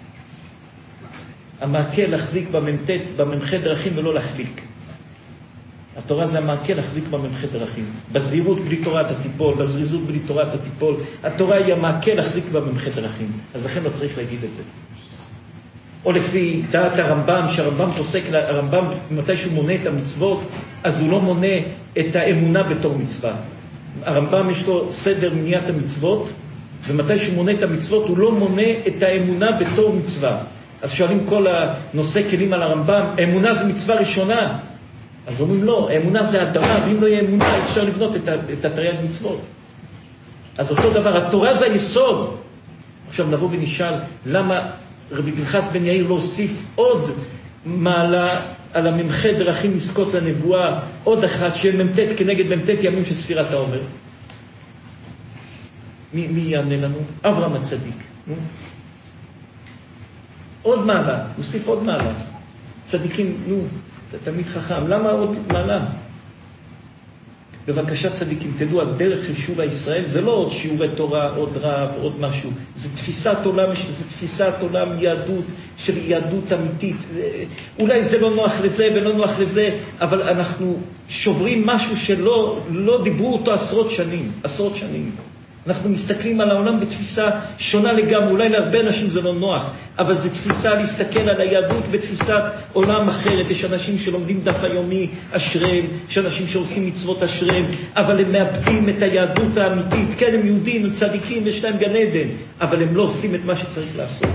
המעקה להחזיק בממתת, בממחת דרכים ולא להחליק. התורה זה המעקה להחזיק בממחת דרכים. בזהירות בלי תורה אתה תיפול, בזריזות בלי תורה אתה תיפול. התורה היא המעקה להחזיק בממחת דרכים. אז לכן לא צריך להגיד את זה. או לפי דעת הרמב"ם, שהרמב"ם פוסק, הרמב"ם מתי שהוא מונה את המצוות, אז הוא לא מונה את האמונה בתור מצווה. הרמב"ם יש לו סדר מניעת המצוות, ומתי שהוא מונה את המצוות הוא לא מונה את האמונה בתור מצווה. אז שואלים כל הנושא כלים על הרמב"ם, האמונה זה מצווה ראשונה. אז אומרים לא, האמונה זה התורה, ואם לא יהיה אמונה אפשר לבנות את התרי"ג מצוות. אז אותו דבר, התורה זה היסוד. עכשיו נבוא ונשאל, למה רבי פנחס בן יאיר לא הוסיף עוד מעלה על הממחת דרכים לזכות לנבואה, עוד אחת שיהיה ממתת כנגד ממתת ימים של ספירת העומר? מי, מי יענה לנו? אברהם הצדיק. עוד מעלה, נוסיף עוד מעלה. צדיקים, נו, אתה תמיד חכם, למה עוד מעלה? בבקשה צדיקים, תדעו, הדרך של שוב הישראל זה לא עוד שיעורי תורה, עוד רב, עוד משהו. זה תפיסת עולם, זה תפיסת עולם יהדות, של יהדות אמיתית. אולי זה לא נוח לזה ולא נוח לזה, אבל אנחנו שוברים משהו שלא לא דיברו אותו עשרות שנים, עשרות שנים. אנחנו מסתכלים על העולם בתפיסה שונה לגמרי, אולי להרבה אנשים זה לא נוח, אבל זה תפיסה להסתכל על היהדות בתפיסת עולם אחרת. יש אנשים שלומדים דף היומי, אשריהם, יש אנשים שעושים מצוות אשריהם, אבל הם מאבדים את היהדות האמיתית. כן, הם יהודים, הם צדיקים, יש להם גן עדן, אבל הם לא עושים את מה שצריך לעשות.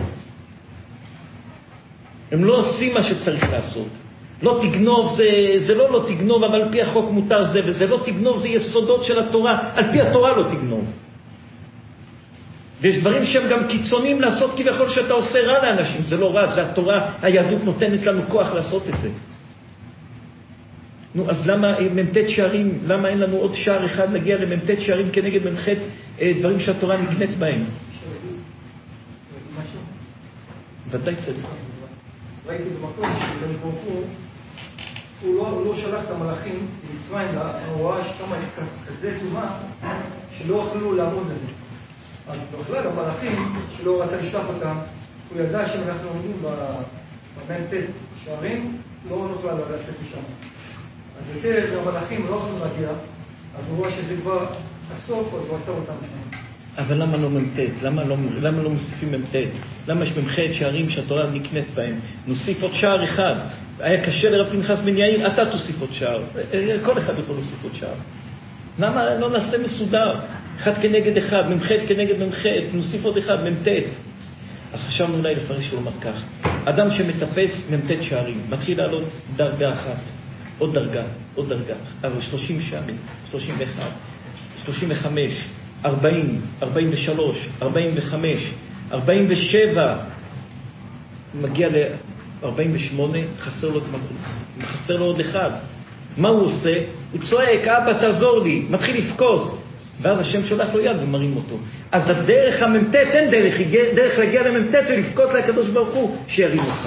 הם לא עושים מה שצריך לעשות. לא תגנוב, זה, זה לא לא תגנוב, אבל על פי החוק מותר זה, וזה לא תגנוב, זה יסודות של התורה, על פי התורה לא תגנוב. ויש דברים שהם גם קיצוניים לעשות כביכול שאתה עושה רע לאנשים, זה לא רע, זה התורה, היהדות נותנת לנו כוח לעשות את זה. נו, אז למה ממתת שערים, למה אין לנו עוד שער אחד להגיע לממתת שערים כנגד ממחת דברים שהתורה נקנית בהם? ודאי צדק. ראיתי במקום שבקדוש ברוך הוא, הוא לא, הוא לא שלח את המלאכים למצרים, הוא ראה שכמה כזה טומאה שלא יכלו לעמוד לזה. אז בכלל המלאכים שלא רצה לשלח אותם, הוא ידע שאם אנחנו עומדים במ"ט שערים, לא נוכל לצאת משם. אז יותר המלאכים לא יכולים להגיע, אז הוא רואה שזה כבר הסוף, אז הוא עצר אותם שם. אבל למה לא ממתת? למה לא, למה לא מוסיפים ממתת? למה יש ממחת שערים שהתורה נקנית בהם? נוסיף עוד שער אחד. היה קשה לרב פנחס בן יאיר, אתה תוסיף עוד שער. כל אחד יכול להוסיף עוד שער. למה לא נעשה מסודר? אחד כנגד אחד, ממחת כנגד ממחת, נוסיף עוד אחד, ממתת. אז חשבנו אולי לפרש ולומר כך. אדם שמטפס ממתת שערים, מתחיל לעלות דרגה אחת, עוד דרגה, עוד דרגה. אבל שלושים שערים, שלושים ואחת, שלושים וחמש, ארבעים, ארבעים ושלוש, ארבעים וחמש, ארבעים ושבע, מגיע ל-ארבעים ושמונה, חסר לו, חסר לו עוד אחד. מה הוא עושה? הוא צועק, אבא תעזור לי, מתחיל לפקות. ואז השם שולח לו יד ומרים אותו. אז הדרך הממתת, אין דרך, דרך להגיע לממתת ולפקות לקדוש ברוך הוא שירים אותך.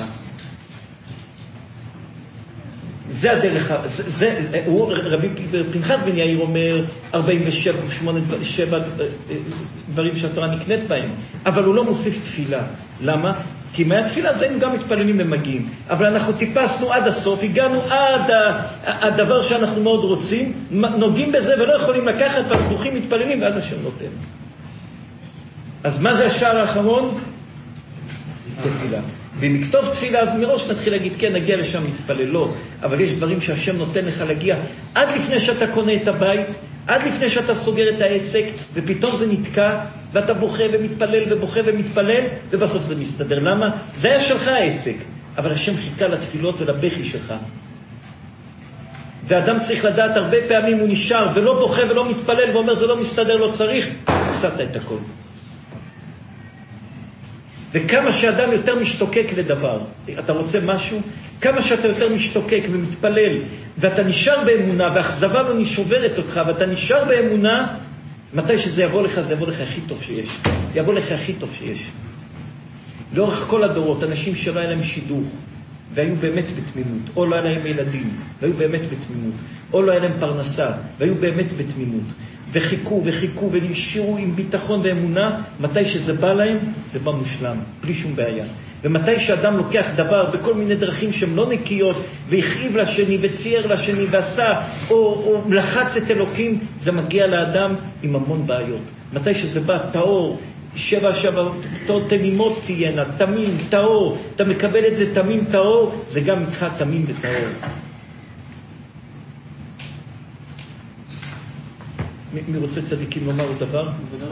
זה הדרך, זה, זה, הוא, רבי פנחס בן יאיר אומר ארבעים ושבע, שמונה, שבע דברים שהתורה נקנית בהם, אבל הוא לא מוסיף תפילה. למה? כי מהתפילה זה הם גם מתפללים ומגיעים. אבל אנחנו טיפסנו עד הסוף, הגענו עד הדבר שאנחנו מאוד רוצים, נוגעים בזה ולא יכולים לקחת, ואז ברוכים מתפללים ואז השם נותן. אז מה זה השער האחרון? תפילה. ואם נכתוב תפילה אז מראש נתחיל להגיד כן, נגיע לשם להתפלל, לא. אבל יש דברים שהשם נותן לך להגיע עד לפני שאתה קונה את הבית, עד לפני שאתה סוגר את העסק, ופתאום זה נתקע, ואתה בוכה ומתפלל ובוכה ומתפלל, ובסוף זה מסתדר. למה? זה היה שלך העסק, אבל השם חיכה לתפילות ולבכי שלך. ואדם צריך לדעת, הרבה פעמים הוא נשאר ולא בוכה ולא מתפלל, ואומר זה לא מסתדר, לא צריך, הפסדת את הכל. וכמה שאדם יותר משתוקק לדבר, אתה רוצה משהו, כמה שאתה יותר משתוקק ומתפלל, ואתה נשאר באמונה, והאכזבה לא נשוברת אותך, ואתה נשאר באמונה, מתי שזה יבוא לך, זה יבוא לך הכי טוב שיש. יבוא לך הכי טוב שיש. לאורך כל הדורות, אנשים שלא היה להם שידוך, והיו באמת בתמימות, או לא היה להם ילדים, והיו באמת בתמימות, או לא היה להם פרנסה, והיו באמת בתמימות, וחיכו וחיכו ונשארו עם ביטחון ואמונה, מתי שזה בא להם, זה בא מושלם, בלי שום בעיה. ומתי שאדם לוקח דבר בכל מיני דרכים שהן לא נקיות, והכאיב לשני וצייר לשני ועשה, או, או לחץ את אלוקים, זה מגיע לאדם עם המון בעיות. מתי שזה בא טהור, שבע שבע תמימות תהיינה, תמים, טהור, אתה מקבל את זה תמים טהור, זה גם איתך תמים וטהור. מי רוצה צדיקים לומר עוד דבר?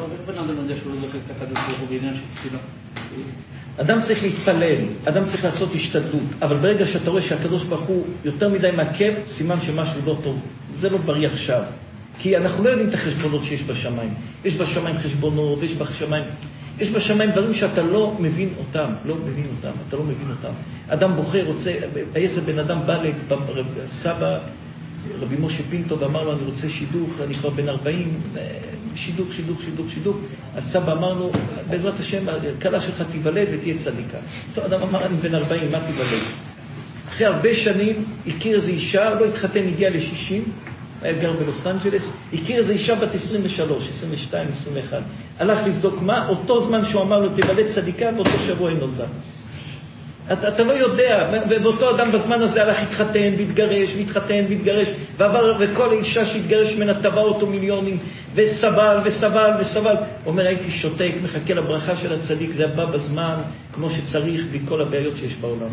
אדם צריך להתפלל, אדם צריך לעשות השתדלות, אבל ברגע שאתה רואה שהקדוש ברוך הוא יותר מדי מעכב, סימן שמשהו לא טוב, זה לא בריא עכשיו. כי אנחנו לא יודעים את החשבונות שיש בשמיים. יש בשמיים חשבונות, יש בשמיים, יש בשמיים דברים שאתה לא מבין אותם, לא מבין אותם, אתה לא מבין אותם. אדם בוחר, רוצה, איזה בן אדם בא לסבא, רבי משה פינטו, ואמר לו, אני רוצה שידוך, אני כבר בן ארבעים, שידוך, שידוך, שידוך, שידוך. אז סבא אמר לו, בעזרת השם, הקלה שלך תיוולד ותהיה צדיקה. אותו אדם אמר, אני בן ארבעים, מה תיוולד? אחרי הרבה שנים, הכיר איזו אישה, לא התחתן, הגיע ל-שישים, היה גר בלוס אנג'לס, הכיר איזו אישה בת עשרים ושלוש, עשרים ושתיים, עשרים ואחת. הלך לבדוק מה, אותו זמן שהוא אמר לו, תיוולד צדיקה, ואותו שבוע היא נולדה. אתה, אתה לא יודע, ואותו אדם בזמן הזה הלך להתחתן, והתגרש, והתחתן, והתגרש, ועבר, וכל אישה שהתגרש ממנה טבע אותו מיליונים, וסבל, וסבל, וסבל. אומר, הייתי שותק, מחכה לברכה של הצדיק, זה הבא בזמן, כמו שצריך, בכל הבעיות שיש בעולם.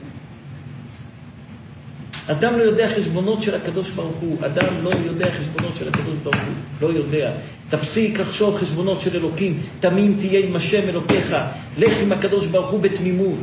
אדם לא יודע חשבונות של הקדוש ברוך הוא, אדם לא יודע חשבונות של הקדוש ברוך הוא, לא יודע. תפסיק לחשוב חשבונות של אלוקים, תמים תהיה עם השם אלוקיך, לך עם הקדוש ברוך הוא בתמימות.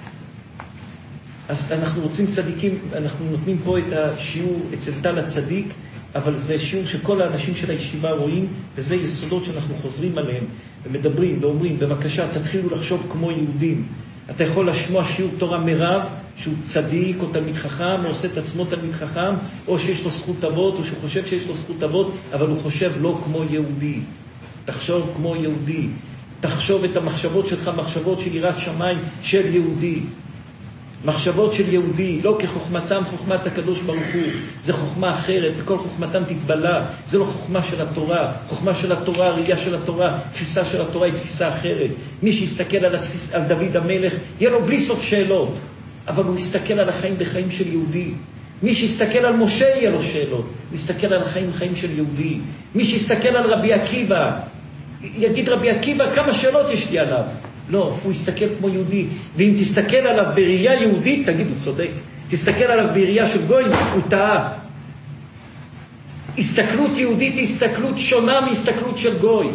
אז אנחנו רוצים צדיקים, אנחנו נותנים פה את השיעור אצל תל הצדיק, אבל זה שיעור שכל האנשים של הישיבה רואים, וזה יסודות שאנחנו חוזרים עליהם, ומדברים ואומרים, בבקשה, תתחילו לחשוב כמו יהודים. אתה יכול לשמוע שיעור תורה מרב, שהוא צדיק או תלמיד חכם, או עושה את עצמו תלמיד חכם, או שיש לו זכות אבות, או שהוא חושב שיש לו זכות אבות, אבל הוא חושב לא כמו יהודי. תחשוב כמו יהודי. תחשוב את המחשבות שלך, מחשבות של יראת שמיים של יהודי. מחשבות של יהודי, לא כחוכמתם, חוכמת הקדוש ברוך הוא. זה חוכמה אחרת, וכל חוכמתם תתבלה. זה לא חוכמה של התורה. חוכמה של התורה, ראייה של התורה, תפיסה של התורה היא תפיסה אחרת. מי שיסתכל על, התפיס, על דוד המלך, יהיה לו בלי סוף שאלות. אבל הוא יסתכל על החיים בחיים של יהודי. מי שיסתכל על משה יהיה לו שאלות. הוא יסתכל על החיים בחיים של יהודי. מי שיסתכל על רבי עקיבא, יגיד רבי עקיבא כמה שאלות יש לי עליו. לא, הוא יסתכל כמו יהודי. ואם תסתכל עליו בראייה יהודית, תגיד, הוא צודק. תסתכל עליו בראייה של גוי, הוא טעה. הסתכלות יהודית היא הסתכלות שונה מהסתכלות של גוי.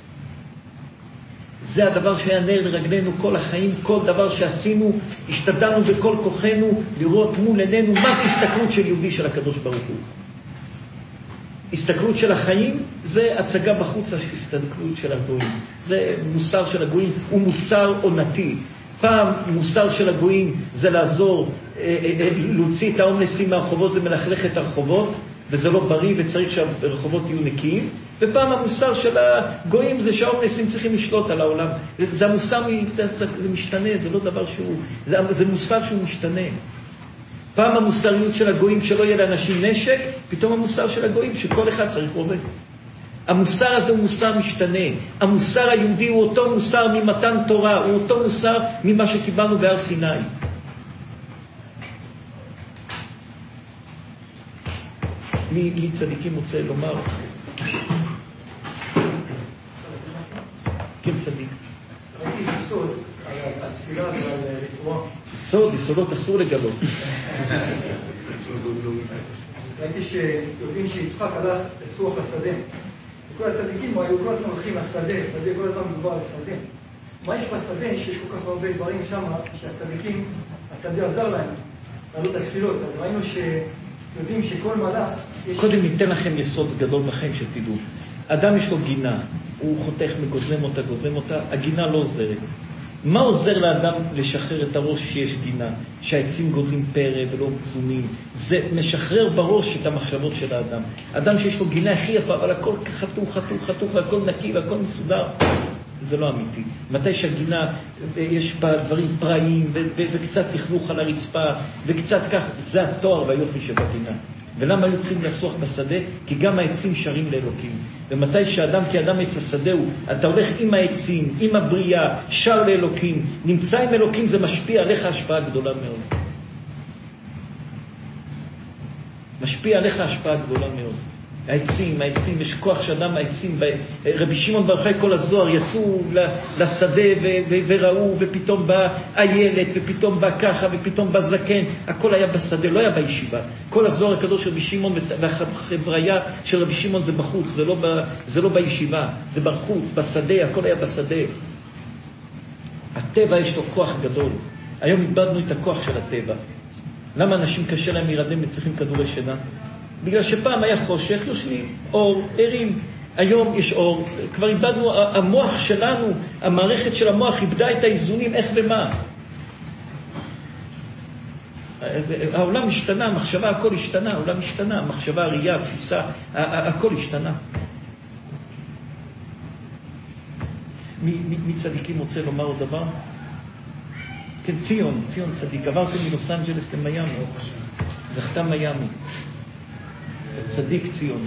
זה הדבר שהיה נר לרגלינו כל החיים, כל דבר שעשינו, השתדלנו בכל כוחנו לראות מול עינינו מה זה הסתכלות של יהודי של הקדוש ברוך הוא. הסתכלות של החיים זה הצגה בחוץ, הסתכלות של הגויים. זה מוסר של הגויים, הוא מוסר עונתי. פעם מוסר של הגויים זה לעזור, להוציא את ההומלסים מהרחובות, זה מלכלך את הרחובות, וזה לא בריא וצריך שהרחובות יהיו נקיים. ופעם המוסר של הגויים זה שההומלסים צריכים לשלוט על העולם. זה המוסר, זה, זה משתנה, זה לא דבר שהוא, זה, זה מוסר שהוא משתנה. פעם המוסריות של הגויים שלא יהיה לאנשים נשק, פתאום המוסר של הגויים שכל אחד צריך רובה. המוסר הזה הוא מוסר משתנה. המוסר היהודי הוא אותו מוסר ממתן תורה, הוא אותו מוסר ממה שקיבלנו בהר סיני. מי, מי צדיקים רוצה לומר? כן, צדיק. ראיתי יסוד על התפילה ועל רפואה. יסוד, יסודות אסור לגלות. ראיתי שיודעים שיצחק הלך לסוח לשדה. וכל הצדיקים היו כל הזמן הולכים לשדה, שדה, כל הזמן מדובר על שדה. מה יש בשדה שיש כל כך הרבה דברים שם, שהצדיקים, השדה עזר להם, לעלות את התפילות. אז ראינו שיודעים שכל מלאך... קודם ניתן לכם יסוד גדול לכם שתדעו. אדם יש לו גינה, הוא חותך מגוזם אותה, גוזם אותה, הגינה לא עוזרת. מה עוזר לאדם לשחרר את הראש שיש גינה? שהעצים גודלים פרא ולא גזומים. זה משחרר בראש את המחשבות של האדם. אדם שיש לו גינה הכי יפה, אבל הכל חתוך, חתוך, חתוך, והכל נקי והכל מסודר. זה לא אמיתי. מתי שהגינה, יש בה דברים פראיים, ו- ו- וקצת לכלוך על הרצפה, וקצת כך, זה התואר והיופי שבגינה. ולמה יוצאים לסוח בשדה? כי גם העצים שרים לאלוקים. ומתי שאדם כאדם עץ השדה הוא, אתה הולך עם העצים, עם הבריאה, שר לאלוקים, נמצא עם אלוקים, זה משפיע עליך השפעה גדולה מאוד. משפיע עליך השפעה גדולה מאוד. העצים, העצים, יש כוח שאדם העצים, רבי שמעון בר יוחאי כל הזוהר יצאו לשדה וראו, ופתאום בא הילד, ופתאום בא ככה, ופתאום בא זקן, הכל היה בשדה, לא היה בישיבה. כל הזוהר הקדוש של רבי שמעון והחבריה של רבי שמעון זה בחוץ, זה לא, ב, זה לא בישיבה, זה בחוץ, בשדה, הכל היה בשדה. הטבע יש לו כוח גדול. היום איבדנו את הכוח של הטבע. למה אנשים קשה להם להירדם וצריכים כדורי שינה? בגלל שפעם היה חושך, יושבים, אור, ערים. היום יש אור, כבר איבדנו, המוח שלנו, המערכת של המוח איבדה את האיזונים, איך ומה. העולם השתנה, המחשבה, הכל השתנה, העולם השתנה, המחשבה, הראייה, התפיסה, הכל השתנה. מי, מי, מי צדיקים רוצה לומר עוד דבר? כן, ציון, ציון צדיק. עברתם מלוס אנג'לס למיאמי. זכתה מיאמי. צדיק ציון.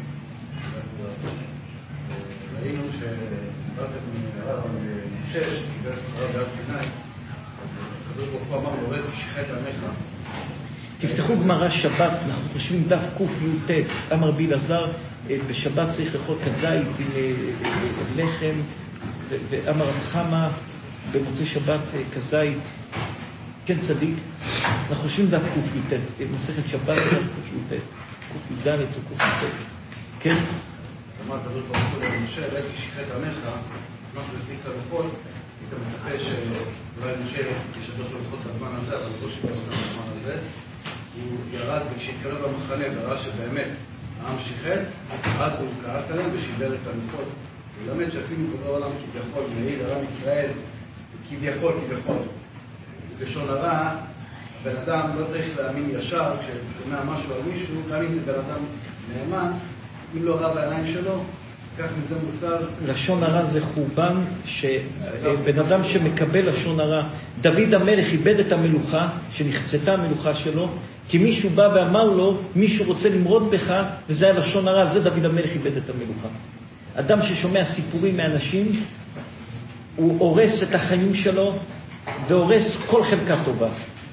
ראינו שדיברתם מהרב על שש, דיברת הרב בהר סיני, אז הקדוש ברוך הוא אמר לו, רד ושכחה את עמך. תפתחו גמרא שבת, אנחנו חושבים דף ק"ט, אמר רבי אלעזר, בשבת צריך לאכול כזית עם לחם, ואמר רב חמא, במוצאי שבת כזית, כן צדיק, אנחנו חושבים דף ק"ט, מסכת שבת דף ק"ט, ק"ד או ק"ט, כן? אמר הקדוש ברוך הוא למשה, רד ושכחה את עמך, אז מה שהפסיק לאכול, היית מצפה שאולי משה ישדות לו לאכול בזמן הזה, אבל לא שיבר אותם בזמן הזה. הוא ירד, וכשהתקרב למחנה וראה שבאמת העם שיחד, אז הוא כעס עליהם ושיבר את הלוחות. הוא למד שאפילו כל העולם כביכול, מעיד על עם ישראל, כביכול, כביכול. בשון הרע, הבן אדם לא צריך להאמין ישר כשהוא שומע משהו על מישהו, גם אם זה בן אדם נאמן, אם לא רע בעיניים שלו, כך מזה מוסר. לשון הרע זה חורבן, שבן אדם שמקבל לשון הרע, דוד המלך איבד את המלוכה, שנחצתה המלוכה שלו, כי מישהו בא ואמר לו, מישהו רוצה למרוד בך, וזה היה לשון הרע, זה דוד המלך איבד את המלוכה. אדם ששומע סיפורים מאנשים, הוא הורס את החיים שלו, והורס כל חלקה טובה.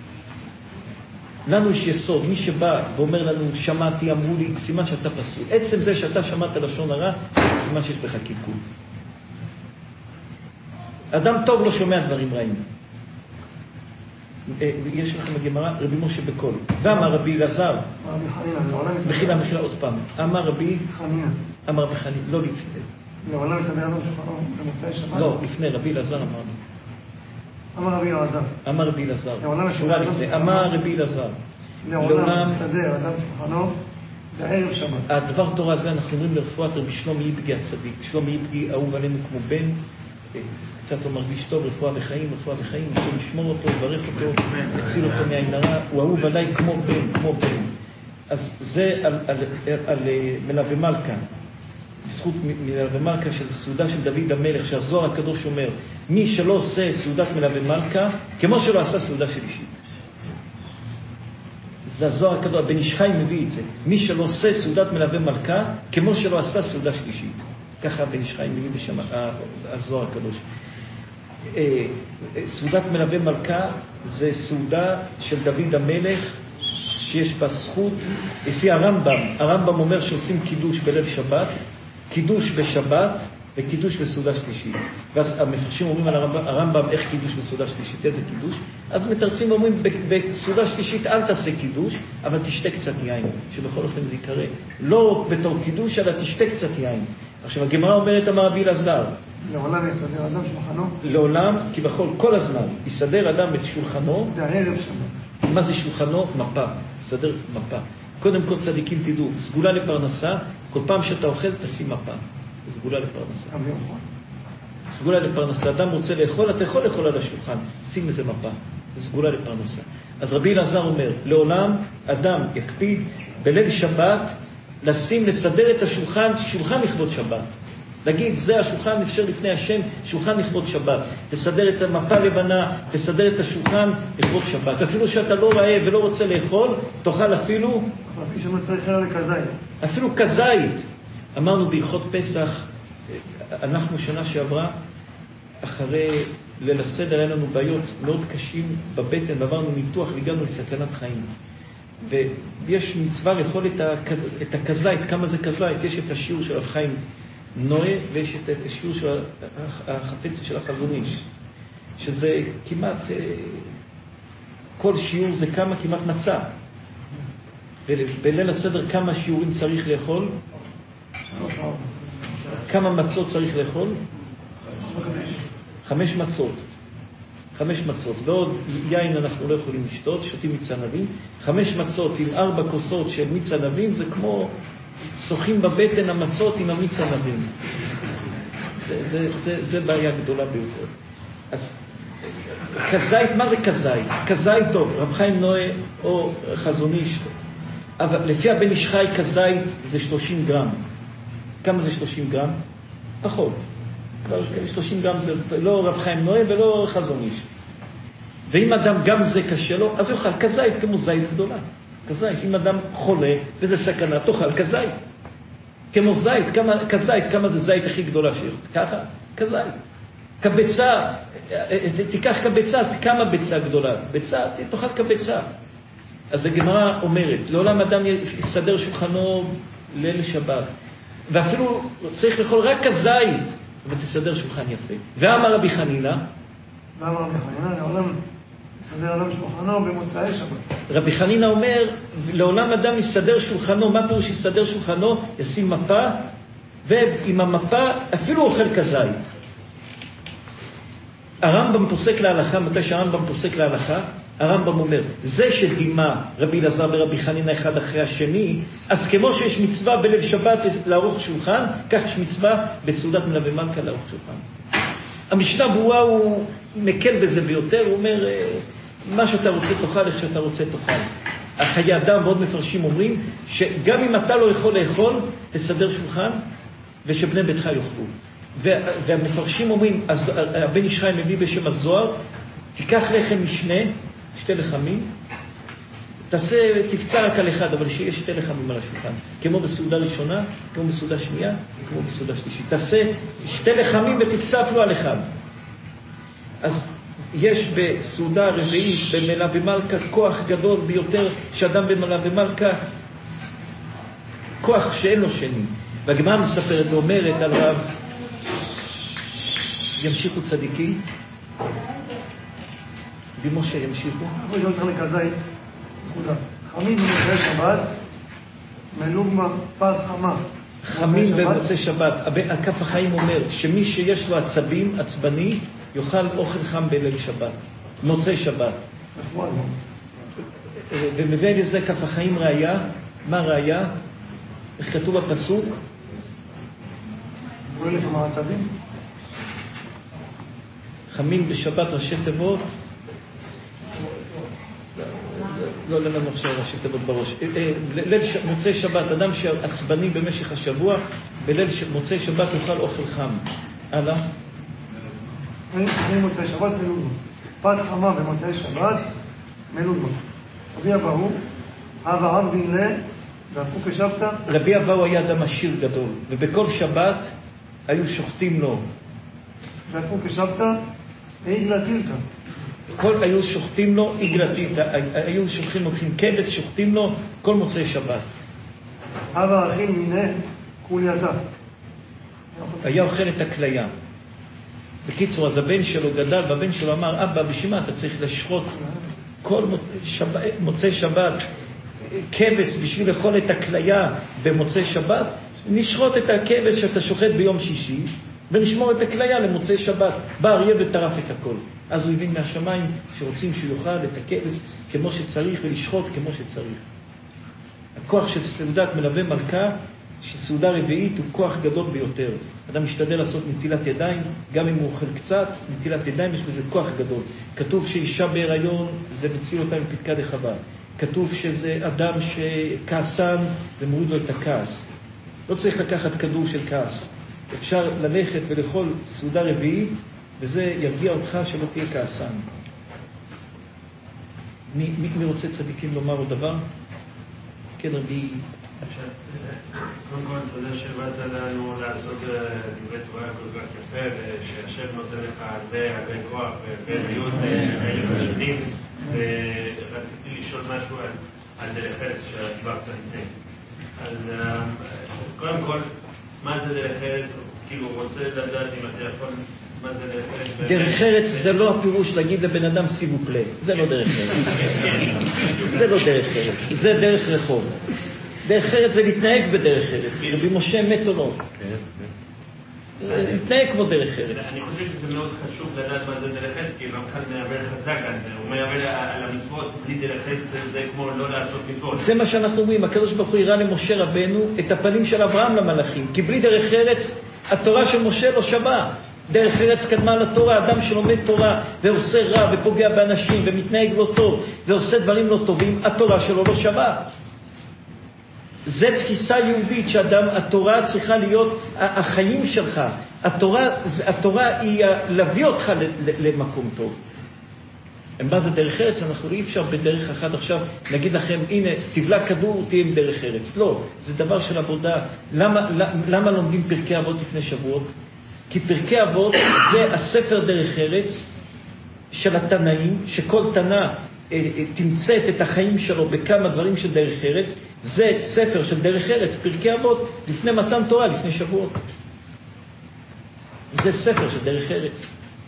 לנו יש יסוד, מי שבא ואומר לנו, שמעתי, אמרו לי, סימן שאתה פסול. עצם זה שאתה שמעת לשון הרע, זה סימן שיש בך קלקול. אדם טוב לא שומע דברים רעים. יש לכם בגמרא, רבי משה בקול. ואמר רבי אלעזר, רבי חנינא, מחילה, מחילה עוד פעם. אמר רבי חנינא. אמר רבי חנינא, לא לפני. לעולם מסדר לנו שולחנו במוצאי שבת. לא, לפני, רבי אלעזר אמר לי. אמר רבי אלעזר. אמר רבי אלעזר. לעולם שורה לפני. אמר רבי אלעזר. לעולם מסדר אדם שולחנו בערב שבת. הדבר תורה הזה אנחנו אומרים לרפואת רבי שלומי איבגי הצדיק. שלומי איבגי אהוב עלינו כמו בן. קצת הוא מרגיש טוב, רפואה וחיים, רפואה וחיים, השם ישמור אותו, יברך אותו, יציל אותו מהעין הרע, הוא אהוב עליי כמו בן, כמו בן. אז זה על, על, על, על מלווה מלכה, בזכות מלווה מלכה, שזה סעודה של דוד המלך, שהזוהר הקדוש אומר, מי שלא עושה סעודת מלווה מלכה, כמו שלא עשה סעודה של אישית. זה הזוהר הקדוש, בן איש חי מביא את זה, מי שלא עושה סעודת מלווה מלכה, כמו שלא עשה סעודה של אישית. ככה בן איש חי מביא בשם הזוהר הקדוש. סעודת מלווה מלכה זה סעודה של דוד המלך שיש בה זכות לפי הרמב"ם. הרמב"ם אומר שעושים קידוש בליל שבת, קידוש בשבת וקידוש בסעודה שלישית. ואז המפרשים אומרים על הרמב"ם, הרמב"ם איך קידוש בסעודה שלישית, איזה קידוש? אז מתרצים ואומרים בסעודה שלישית אל תעשה קידוש, אבל תשתה קצת יין, שבכל אופן זה יקרה. לא בתור קידוש, אלא תשתה קצת יין. עכשיו הגמרא אומרת, אמר רבי אלעזר, לעולם יסדר אדם שולחנו. לעולם, כי בכל, כל הזמן, יסדר אדם את שולחנו. בערב שבת. מה זה שולחנו? מפה. יסדר מפה. קודם כל צדיקים תדעו, סגולה לפרנסה, כל פעם שאתה אוכל תשים מפה. סגולה לפרנסה. גם יום חול. סגולה לפרנסה. אדם רוצה לאכול, אתה יכול לאכול על השולחן. שים איזה מפה. סגולה לפרנסה. אז רבי אלעזר אומר, לעולם אדם יקפיד בליל שבת, לשים, לסדר את השולחן, שולחן לכבוד שבת. להגיד, זה השולחן אפשר לפני השם, שולחן לכבוד שבת. תסדר את המפה לבנה, תסדר את השולחן לכבוד שבת. אפילו שאתה לא רעב ולא רוצה לאכול, תאכל אפילו... אבל מי שמצריך אלא לכזית. אפילו כזית. אמרנו בהלכות פסח, אנחנו שנה שעברה, אחרי ליל הסדר, היה לנו בעיות מאוד קשים בבטן, ועברנו ניתוח והגענו לסכנת חיים. ויש מצווה לאכול את הכזית, כמה זה כזית, יש את השיעור של רב חיים נועה, ויש את השיעור של החפץ של החזון איש, שזה כמעט, כל שיעור זה כמה, כמעט מצה. בליל הסדר כמה שיעורים צריך לאכול? כמה מצות צריך לאכול? חמש מצות. חמש מצות. ועוד יין אנחנו לא יכולים לשתות, שותים מיץ ענבים. חמש מצות עם ארבע כוסות של מיץ ענבים, זה כמו שוחים בבטן המצות עם המיץ ענבים. זה, זה, זה, זה בעיה גדולה ביותר. אז כזית, מה זה כזית? כזית טוב, רב חיים נועה או חזון איש. אבל לפי הבן איש חי כזית זה שלושים גרם. כמה זה שלושים גרם? פחות. שלושים גרם זה לא רב חיים נועה ולא חזון איש. ואם אדם גם זה קשה לו, אז יאכל כזית כמו זית גדולה. כזית, אם אדם חולה וזה סכנה, תאכל כזית. כמו זית, כמה, כזית, כמה זה זית הכי גדולה שיש. ככה, כזית. כביצה, תיקח כביצה, אז כמה ביצה גדולה? ביצה, תאכל כביצה. אז הגמרא אומרת, לעולם אדם יסדר שולחנו ליל שבת. ואפילו צריך לאכול רק כזית, אבל תסדר שולחן יפה. ואמר רבי חנינא, ואמר רבי חנינא, לעולם יסדר עולם שולחנו במוצאי שבת. רבי חנינא אומר, לעולם אדם יסדר שולחנו, מה פירוש יסדר שולחנו? ישים מפה, ועם המפה אפילו אוכל כזית. הרמב"ם פוסק להלכה, מתי שהרמב"ם פוסק להלכה, הרמב"ם אומר, זה שדימה רבי אלעזר ורבי חנינא אחד אחרי השני, אז כמו שיש מצווה בליל שבת לערוך שולחן, כך יש מצווה בסעודת מלווה מלכה לערוך שולחן. המשנה ברורה הוא מקל בזה ביותר, הוא אומר, מה שאתה רוצה תאכל, איך שאתה רוצה תאכל. חיי אדם ועוד מפרשים אומרים, שגם אם אתה לא יכול לאכול, תסדר שולחן, ושבני ביתך יאכלו. והמפרשים אומרים, אז הבן איש חי מביא בשם הזוהר, תיקח לחם משנה, שתי לחמים, תעשה, תקצר רק על אחד, אבל שיש שתי לחמים על השולחן, כמו בסעודה ראשונה, כמו בסעודה שנייה, כמו בסעודה שלישית. תעשה שתי לחמים ותקצר אפילו על אחד. אז יש בסעודה רביעית, במלווה מלכה, כוח גדול ביותר, שאדם במלווה מלכה, כוח שאין לו שני. והגמרא מספרת ואומרת על רב, ימשיכו צדיקים, במשה ימשיכו. אנחנו יש צריך לכזית, נקודה. חמים במוצאי שבת, מלוגמה פת חמה. חמים במוצאי שבת. הכף החיים אומר שמי שיש לו עצבים, עצבני, יאכל אוכל חם בליל שבת, מוצאי שבת. ומביא לזה כף החיים ראיה. מה ראיה? איך כתוב בפסוק? קוראים לך מעצבים? חמים בשבת ראשי תיבות, לא לנו עכשיו ראשי תיבות בראש. ליל מוצאי שבת, אדם שעצבני במשך השבוע, בליל מוצאי שבת יאכל אוכל חם. הלאה. אני מוצאי שבת מלוגמה. פת חמה במוצאי שבת מלוגמה. רבי אבאו, הווה עבדין לה, והפוק השבתא. רבי אבאו היה אדם עשיר גדול, ובכל שבת היו שוחטים לו. והפוק השבתא, איגלה טילתא. כל היו שוחטים לו איגלה טילתא, היו שוחטים, לוקחים כבש, שוחטים לו כל מוצאי שבת. הווה אכיל מיני קולייתא. היה אוכל את הכליה. בקיצור, אז הבן שלו גדל, והבן שלו אמר, אבא, בשביל מה אתה צריך לשחוט כל מוצאי שבת כבש בשביל לאכול את הכליה במוצאי שבת? נשחוט את הכבש שאתה שוחט ביום שישי, ונשמור את הכליה למוצאי שבת. בא אריה וטרף את הכל. אז הוא הבין מהשמיים שרוצים שהוא יאכל את הכבש כמו שצריך ולשחוט כמו שצריך. הכוח של סעודת מלווה מלכה, שסעודה רביעית, הוא כוח גדול ביותר. אדם משתדל לעשות נטילת ידיים, גם אם הוא אוכל קצת, נטילת ידיים יש בזה כוח גדול. כתוב שאישה בהיריון זה מציל אותה מפתקה דחבה. כתוב שזה אדם שכעסן, זה מוריד לו את הכעס. לא צריך לקחת כדור של כעס. אפשר ללכת ולאכול סעודה רביעית, וזה ירגיע אותך שלא תהיה כעסן. מי, מי, מי רוצה צדיקים לומר עוד דבר? כן, רבי... קודם כל, תודה שבאת לנו לעשות דברי תורה כל כך יפה, ושהשם נותן לך הרבה הרבה כוח ובריאות אלף השנים, ורציתי לשאול משהו על דרך ארץ שדיברת לפני. אז קודם כל, מה זה דרך ארץ? כאילו, רוצה לדעת אם אתה יכול... מה זה דרך ארץ? דרך ארץ זה לא הפירוש להגיד לבן אדם סיבו פלי, זה לא דרך ארץ. זה לא דרך ארץ, זה דרך רחוב. דרך ארץ זה להתנהג בדרך ארץ, רבי משה מת או לא. להתנהג כמו דרך ארץ. אני חושב שזה מאוד חשוב לדעת מה זה דרך ארץ, כי רמח"ל מעבר חזק על זה, הוא מעבר על המצוות, בלי דרך ארץ זה כמו לא לעשות מצוות. זה מה שאנחנו אומרים, הקדוש ברוך הוא הראה למשה רבנו את הפנים של אברהם למלאכים, כי בלי דרך ארץ התורה של משה לא שווה. דרך ארץ קדמה לתורה, אדם שלומד תורה ועושה רע ופוגע באנשים ומתנהג לא טוב ועושה דברים לא טובים, התורה שלו לא שווה. זה תפיסה יהודית שאדם, התורה צריכה להיות החיים שלך, התורה, התורה היא להביא אותך למקום טוב. מה זה דרך ארץ? אנחנו לא אפשר בדרך אחת עכשיו נגיד לכם, הנה, תבלע כדור, תהיה עם דרך ארץ. לא, זה דבר של עבודה. למה, למה לומדים פרקי אבות לפני שבועות? כי פרקי אבות זה הספר דרך ארץ של התנאים, שכל תנא תמצאת את החיים שלו בכמה דברים של דרך ארץ. זה ספר של דרך ארץ, פרקי אבות, לפני מתן תורה, לפני שבועות. זה ספר של דרך ארץ.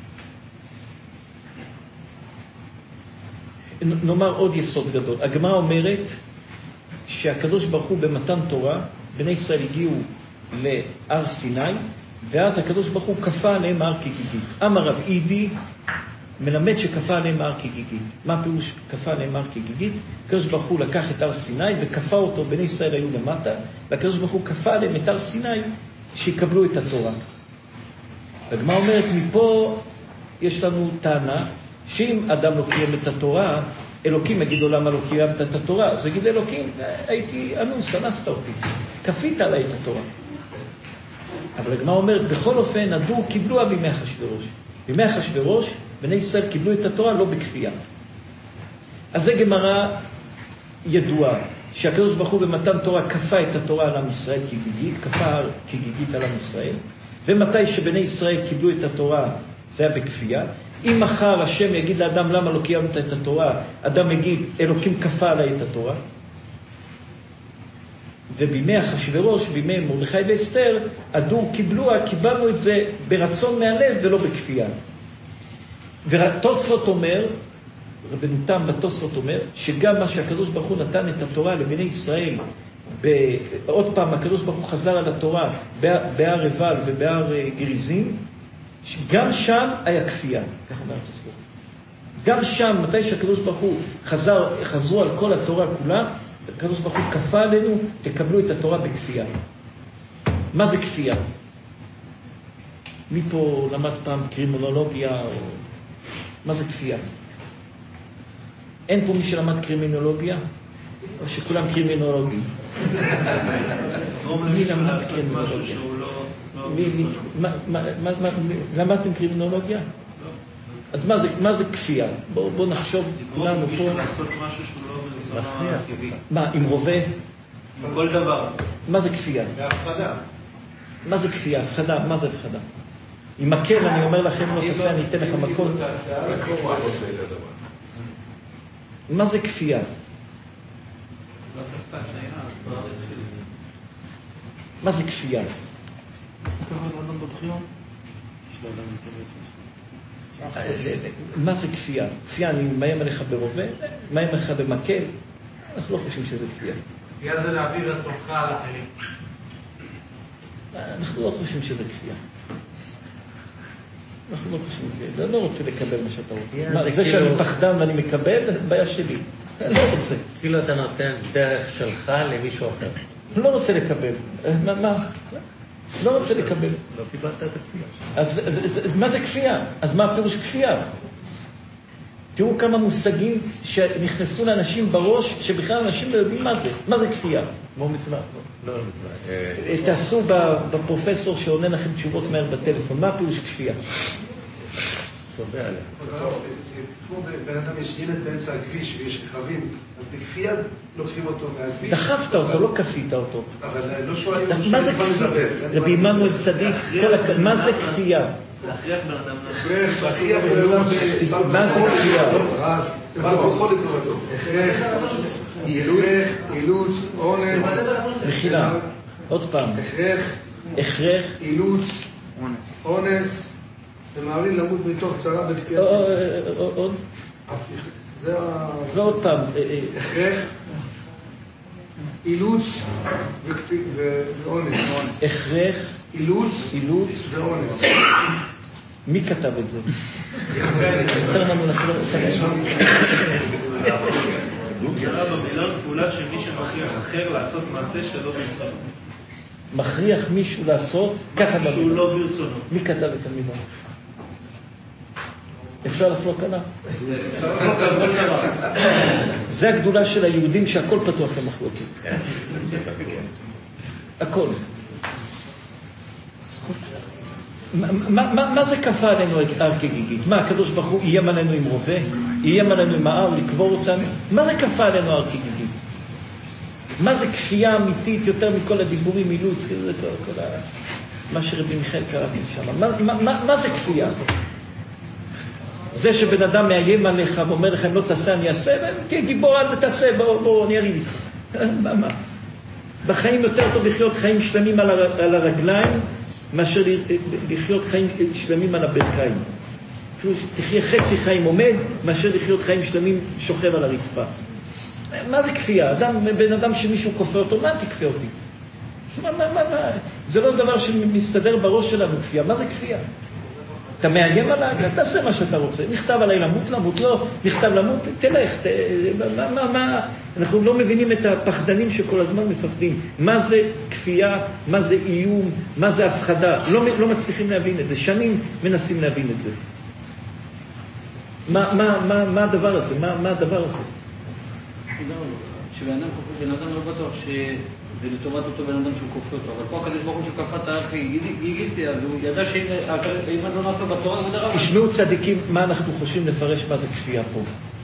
נאמר עוד יסוד גדול. הגמרא אומרת שהקדוש ברוך הוא במתן תורה, בני ישראל הגיעו להר סיני, ואז הקדוש ברוך הוא כפה עליהם הר כגיגית. אמר רב אידי מלמד שכפה עליהם הר כגיגית. מה פירוש כפה עליהם הר כגיגית? הקדוש ברוך הוא לקח את הר סיני וכפה אותו, בני ישראל היו למטה, והקדוש ברוך הוא כפה עליהם את הר סיני שיקבלו את התורה. הגמרא אומרת, מפה יש לנו טענה שאם אדם לא קיים את התורה, אלוקים יגיד לו למה לא קיימת את התורה, אז הוא יגיד אלוקים, הייתי אנוס, אנסת אותי, כפית עליי את התורה. אבל הגמרא אומרת, בכל אופן, הדור קיבלוה בימי אחשוורוש. בימי אחשוורוש, בני ישראל קיבלו את התורה לא בכפייה. אז זה גמרא ידועה, שהקדוש ברוך הוא במתן תורה כפה את התורה על עם ישראל כגיגית, כפה כגיגית על עם ישראל, ומתי שבני ישראל קיבלו את התורה, זה היה בכפייה. אם מחר השם יגיד לאדם למה לא קיימת את התורה, אדם יגיד אלוקים כפה עליי את התורה. ובימי אחשוורוש, בימי מרדכי ואסתר, הדור קיבלוה, קיבלנו את זה ברצון מהלב ולא בכפייה. ותוספות אומר, רבנו תם בתוספות אומר, שגם מה שהקדוש ברוך הוא נתן את התורה לבני ישראל, עוד פעם הקדוש ברוך הוא חזר על התורה בהר עיבל ובהר גריזים, גם שם היה כפייה, כך אומר התוספות. גם שם, מתי שהקדוש ברוך הוא חזר, חזרו על כל התורה כולה, הקדוש ברוך הוא כפה עלינו, תקבלו את התורה בכפייה. מה זה כפייה? מי פה למד פעם קרימינולוגיה? או... מה זה כפייה? אין פה מי שלמד קרימינולוגיה? או שכולם קרימינולוגים? מי למד קרימינולוגיה? למדתם קרימינולוגיה? אז מה זה, מה זה כפייה? בואו בוא נחשוב כולנו פה. לעשות משהו שהוא לא ברצונו הטבעי. מה, עם רובה? עם כל דבר. מה זה כפייה? בהפחדה. מה זה כפייה? הפחדה, מה זה הפחדה? עם מקל אני אומר לכם, לא תעשה, אני אתן לך מקול. מה זה כפייה? מה זה כפייה? מה זה כפייה? כפייה, אני מאיים עליך ברובה, מאיים עליך במקל, אנחנו לא חושבים שזה כפייה. כפייה זה להעביר רצונך על אחרים. אנחנו לא חושבים שזה כפייה. אנחנו לא חושבים כפייה. אני לא רוצה לקבל מה שאתה רוצה. זה שאני פחדן ואני מקבל, זה בעיה שלי. אני לא רוצה. כאילו אתה נותן דרך שלך למישהו אחר. אני לא רוצה לקבל. מה? לא רוצה לקבל. לא קיבלת את הכפייה. אז מה זה כפייה? אז מה הפירוש כפייה? תראו כמה מושגים שנכנסו לאנשים בראש, שבכלל אנשים לא יודעים מה זה. מה זה כפייה? כמו מצווה. לא, לא מצווה. תעשו בפרופסור שעונה לכם תשובות מהר בטלפון. מה הפירוש כפייה? סובה עליה. בן אדם יש ילד באמצע הכביש ויש רכבים, אז בכפייה לוקחים אותו מהכביש. דחפת אותו, לא כפית אותו. אבל לא שואלים... מה זה כפייה? רבי עמנואל צדיק, מה זה כפייה? להכריח בן אדם הכרח, להכריח בן אדם... מה זה כפייה? בעל כוחו לטובתו. הכרח, אילוץ, אונס. מחילה, עוד פעם. הכרח, הכרח, אילוץ, אונס. ומעלים למות מתוך צרה בכפייה. עוד? זה ה... לא, עוד פעם. הכרח, אילוץ ואונס. הכרח, אילוץ אילוץ ואונס. מי כתב את זה? יותר לנו לחזור את יראה במילון פעולה של מי שמכריח אחר לעשות מעשה שלא ברצונו. מכריח מישהו לעשות ככה במילון. שהוא לא ברצונו. מי כתב את המילון? אפשר לחלוק עליו? זה הגדולה של היהודים שהכל פתוח למחלוקת. הכל. מה, מה, מה זה כפה עלינו הר כגיגית? מה, הקדוש ברוך הוא איים עלינו עם רובה? איים עלינו עם ההר לקבור אותנו? מה זה כפה עלינו הר כגיגית? מה זה כפייה אמיתית יותר מכל הדיבורים אילוץ? זה כל, כל ה... מה שרבי מיכאל קראתי שם. מה, מה, מה, מה זה כפייה? זה שבן אדם מאיים עליך ואומר לך, אם לא תעשה אני אעשה, תהיה גיבור, אל תעשה, בוא, בוא, אני אריב איתך. מה, מה? בחיים יותר טוב לחיות חיים שלמים על, הר, על הרגליים, מאשר לחיות חיים שלמים על הברכיים. תחיה חצי חיים עומד, מאשר לחיות חיים שלמים שוכב על הרצפה. מה זה כפייה? אדם, בן אדם שמישהו כופה אותו, מה תכפה אותי? מה, מה, מה, מה? זה לא דבר שמסתדר בראש שלנו, כפייה. מה זה כפייה? אתה מאיים עליי, תעשה מה שאתה רוצה. נכתב עליי למות, למות, לא. נכתב למות, תלך. ת... מה, מה, מה? אנחנו לא מבינים את הפחדנים שכל הזמן מפחדים. מה זה כפייה? מה זה איום? מה זה הפחדה? לא, לא מצליחים להבין את זה. שנים מנסים להבין את זה. מה, מה, מה, מה הדבר הזה? מה, מה הדבר הזה? שבן אדם כופה, בן אדם לא בטוח שזה לטובת אותו בן אדם שהוא כופה אותו, אבל פה הקדוש ברוך הוא שכפה את האחי גיגיתי, אז הוא ידע שאם לא נעשה בתורה זה דרמה. תשמעו צדיקים, מה אנחנו חושבים לפרש מה זה כפייה פה.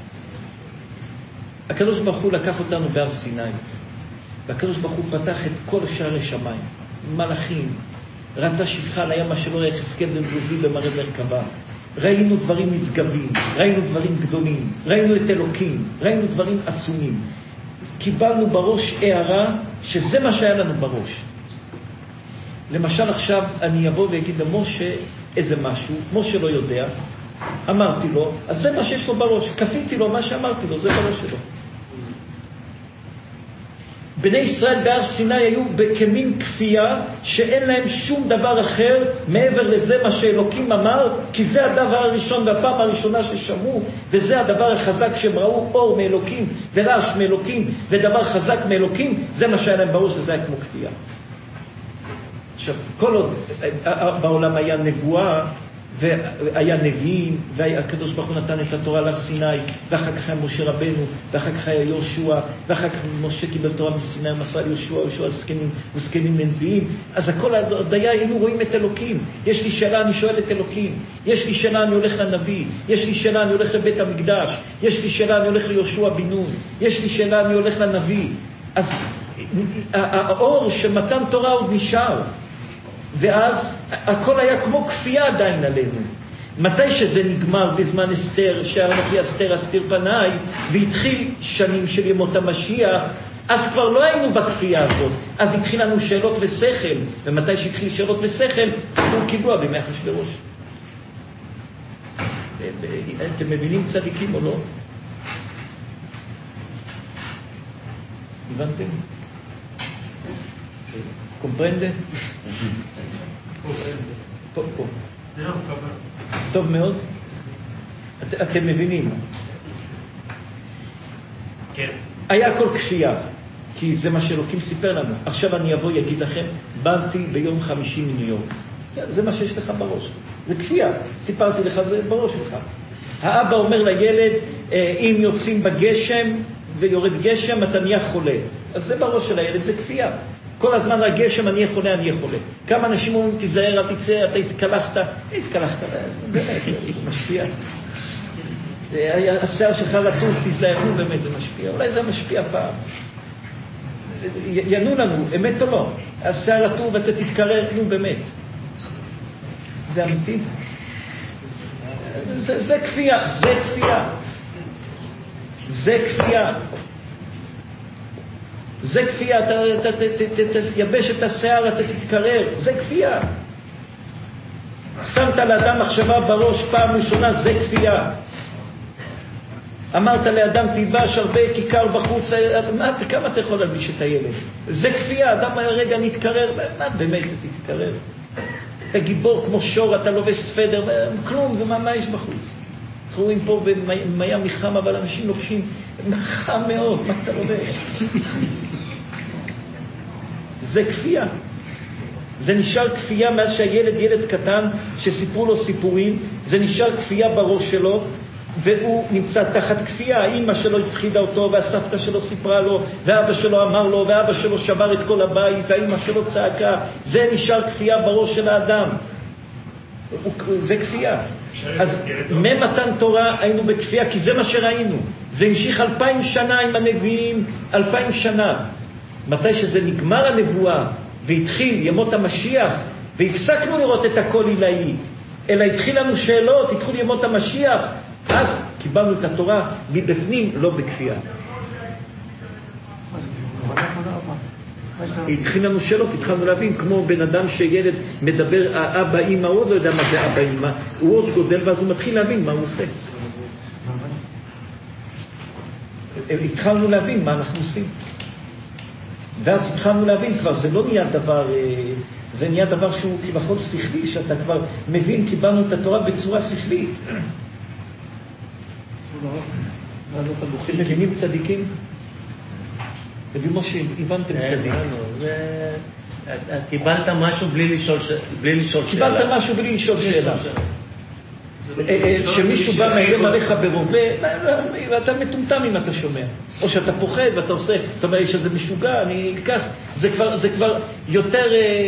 הקדוש ברוך הוא לקח אותנו בהר סיני, והקדוש ברוך הוא פתח את כל שערי שמיים, מלאכים, ראתה שפחה על הים אשר לא יחזקאל בן בוזי במראה מרכבה. ראינו דברים נשגבים, ראינו דברים גדולים, ראינו את אלוקים, ראינו דברים עצומים. קיבלנו בראש הערה שזה מה שהיה לנו בראש. למשל עכשיו אני אבוא ואגיד למשה איזה משהו, משה לא יודע, אמרתי לו, אז זה מה שיש לו בראש, כפיתי לו מה שאמרתי לו, זה בראש שלו. בני ישראל בהר סיני היו כמין כפייה שאין להם שום דבר אחר מעבר לזה מה שאלוקים אמר, כי זה הדבר הראשון והפעם הראשונה ששמעו, וזה הדבר החזק שהם ראו, אור מאלוקים ורעש מאלוקים ודבר חזק מאלוקים, זה מה שהיה להם בראש וזה היה כמו כפייה. עכשיו, כל עוד בעולם היה נבואה והיה נביאים, והקדוש ברוך הוא נתן את התורה להר סיני, ואחר כך היה משה רבנו, ואחר כך היה יהושע, ואחר כך משה קיבל תורה מסיני, מסר יהושע, יהושע זקנים וזקנים לנביאים. אז הכל עוד היה, היינו רואים את אלוקים. יש לי שאלה, אני שואל את אלוקים. יש לי שאלה, אני הולך לנביא. יש לי שאלה, אני הולך לבית המקדש. יש לי שאלה, אני הולך ליהושע בן נון. יש לי שאלה, אני הולך לנביא. אז האור של מתן תורה עוד נשאר. ואז הכל היה כמו כפייה עדיין עלינו. מתי שזה נגמר בזמן אסתר, שאנוכי אסתר אסתיר פניי, והתחיל שנים של ימות המשיח, אז כבר לא היינו בכפייה הזאת. אז התחיל לנו שאלות ושכל, ומתי שהתחיל שאלות ושכל, הוא קיבלו בימי אחשוורוש. אתם מבינים צדיקים או לא? הבנתם? קומפרנדה? פה, פה. טוב מאוד. את, אתם מבינים? כן. היה כל כפייה, כי זה מה שאלוקים סיפר לנו. עכשיו אני אבוא יגיד לכם, באתי ביום חמישי מניו יורק. זה מה שיש לך בראש. זה כפייה. סיפרתי לך, זה בראש שלך. האבא אומר לילד, אם יוצאים בגשם ויורד גשם, אתה נהיה חולה. אז זה בראש של הילד, זה כפייה. כל הזמן הגשם, אני חולה, אני חולה. כמה אנשים אומרים, תיזהר, אל תצא, אתה התקלחת. התקלחת, באמת, זה משפיע. השיער שלך לטוב, תיזהרו, באמת, זה משפיע. אולי זה משפיע פעם. ינו לנו, אמת או לא? השיער לטוב, אתה תתקרר, נו, באמת. זה אמיתי? זה, זה כפייה, זה כפייה. זה כפייה. זה כפייה, אתה, אתה, אתה, אתה, אתה יבש את השיער, אתה תתקרר, זה כפייה. שמת לאדם מחשבה בראש פעם ראשונה, זה כפייה. אמרת לאדם תלבש הרבה כיכר בחוץ, מה, כמה אתה יכול להלביש את הילד? זה כפייה, אדם רגע נתקרר, מה באמת אתה תתקרר? אתה גיבור כמו שור, אתה לובש ספדר, כלום, זה מה, מה יש בחוץ? אנחנו רואים פה במיאמי חם, אבל אנשים לובשים חם מאוד, מה אתה לובש? זה כפייה. זה נשאר כפייה מאז שהילד, ילד קטן, שסיפרו לו סיפורים, זה נשאר כפייה בראש שלו, והוא נמצא תחת כפייה. האמא שלו הפחידה אותו, והסבתא שלו סיפרה לו, ואבא שלו אמר לו, ואבא שלו שבר את כל הבית, והאמא שלו צעקה. זה נשאר כפייה בראש של האדם. זה כפייה. אז ממתן תורה היינו בכפייה, כי זה מה שראינו. זה המשיך אלפיים שנה עם הנביאים, אלפיים שנה. מתי שזה נגמר הנבואה, והתחיל ימות המשיח, והפסקנו לראות את הכל עילאי, אלא התחיל לנו שאלות, התחיל ימות המשיח, אז קיבלנו את התורה מבפנים, לא בכפייה. התחיל לנו שאלות, התחלנו להבין, כמו בן אדם שילד מדבר, אבא, אמא, הוא עוד לא יודע מה זה אבא, אמא, הוא עוד גודל, ואז הוא מתחיל להבין מה הוא עושה. התחלנו להבין מה אנחנו עושים. ואז התחלנו להבין, כבר זה לא נהיה דבר, זה נהיה דבר שהוא כבכל שכלי, שאתה כבר מבין, קיבלנו את התורה בצורה שכלית. אתם מבינים צדיקים? רבי משה, הבנתם צדיק. קיבלת משהו בלי לשאול שאלה. קיבלת משהו בלי לשאול שאלה. שמישהו בא מאיים עליך ברובה, ואתה מטומטם אם אתה שומע. או שאתה פוחד ואתה עושה, אתה אומר שזה משוגע, אני אקח. זה כבר יותר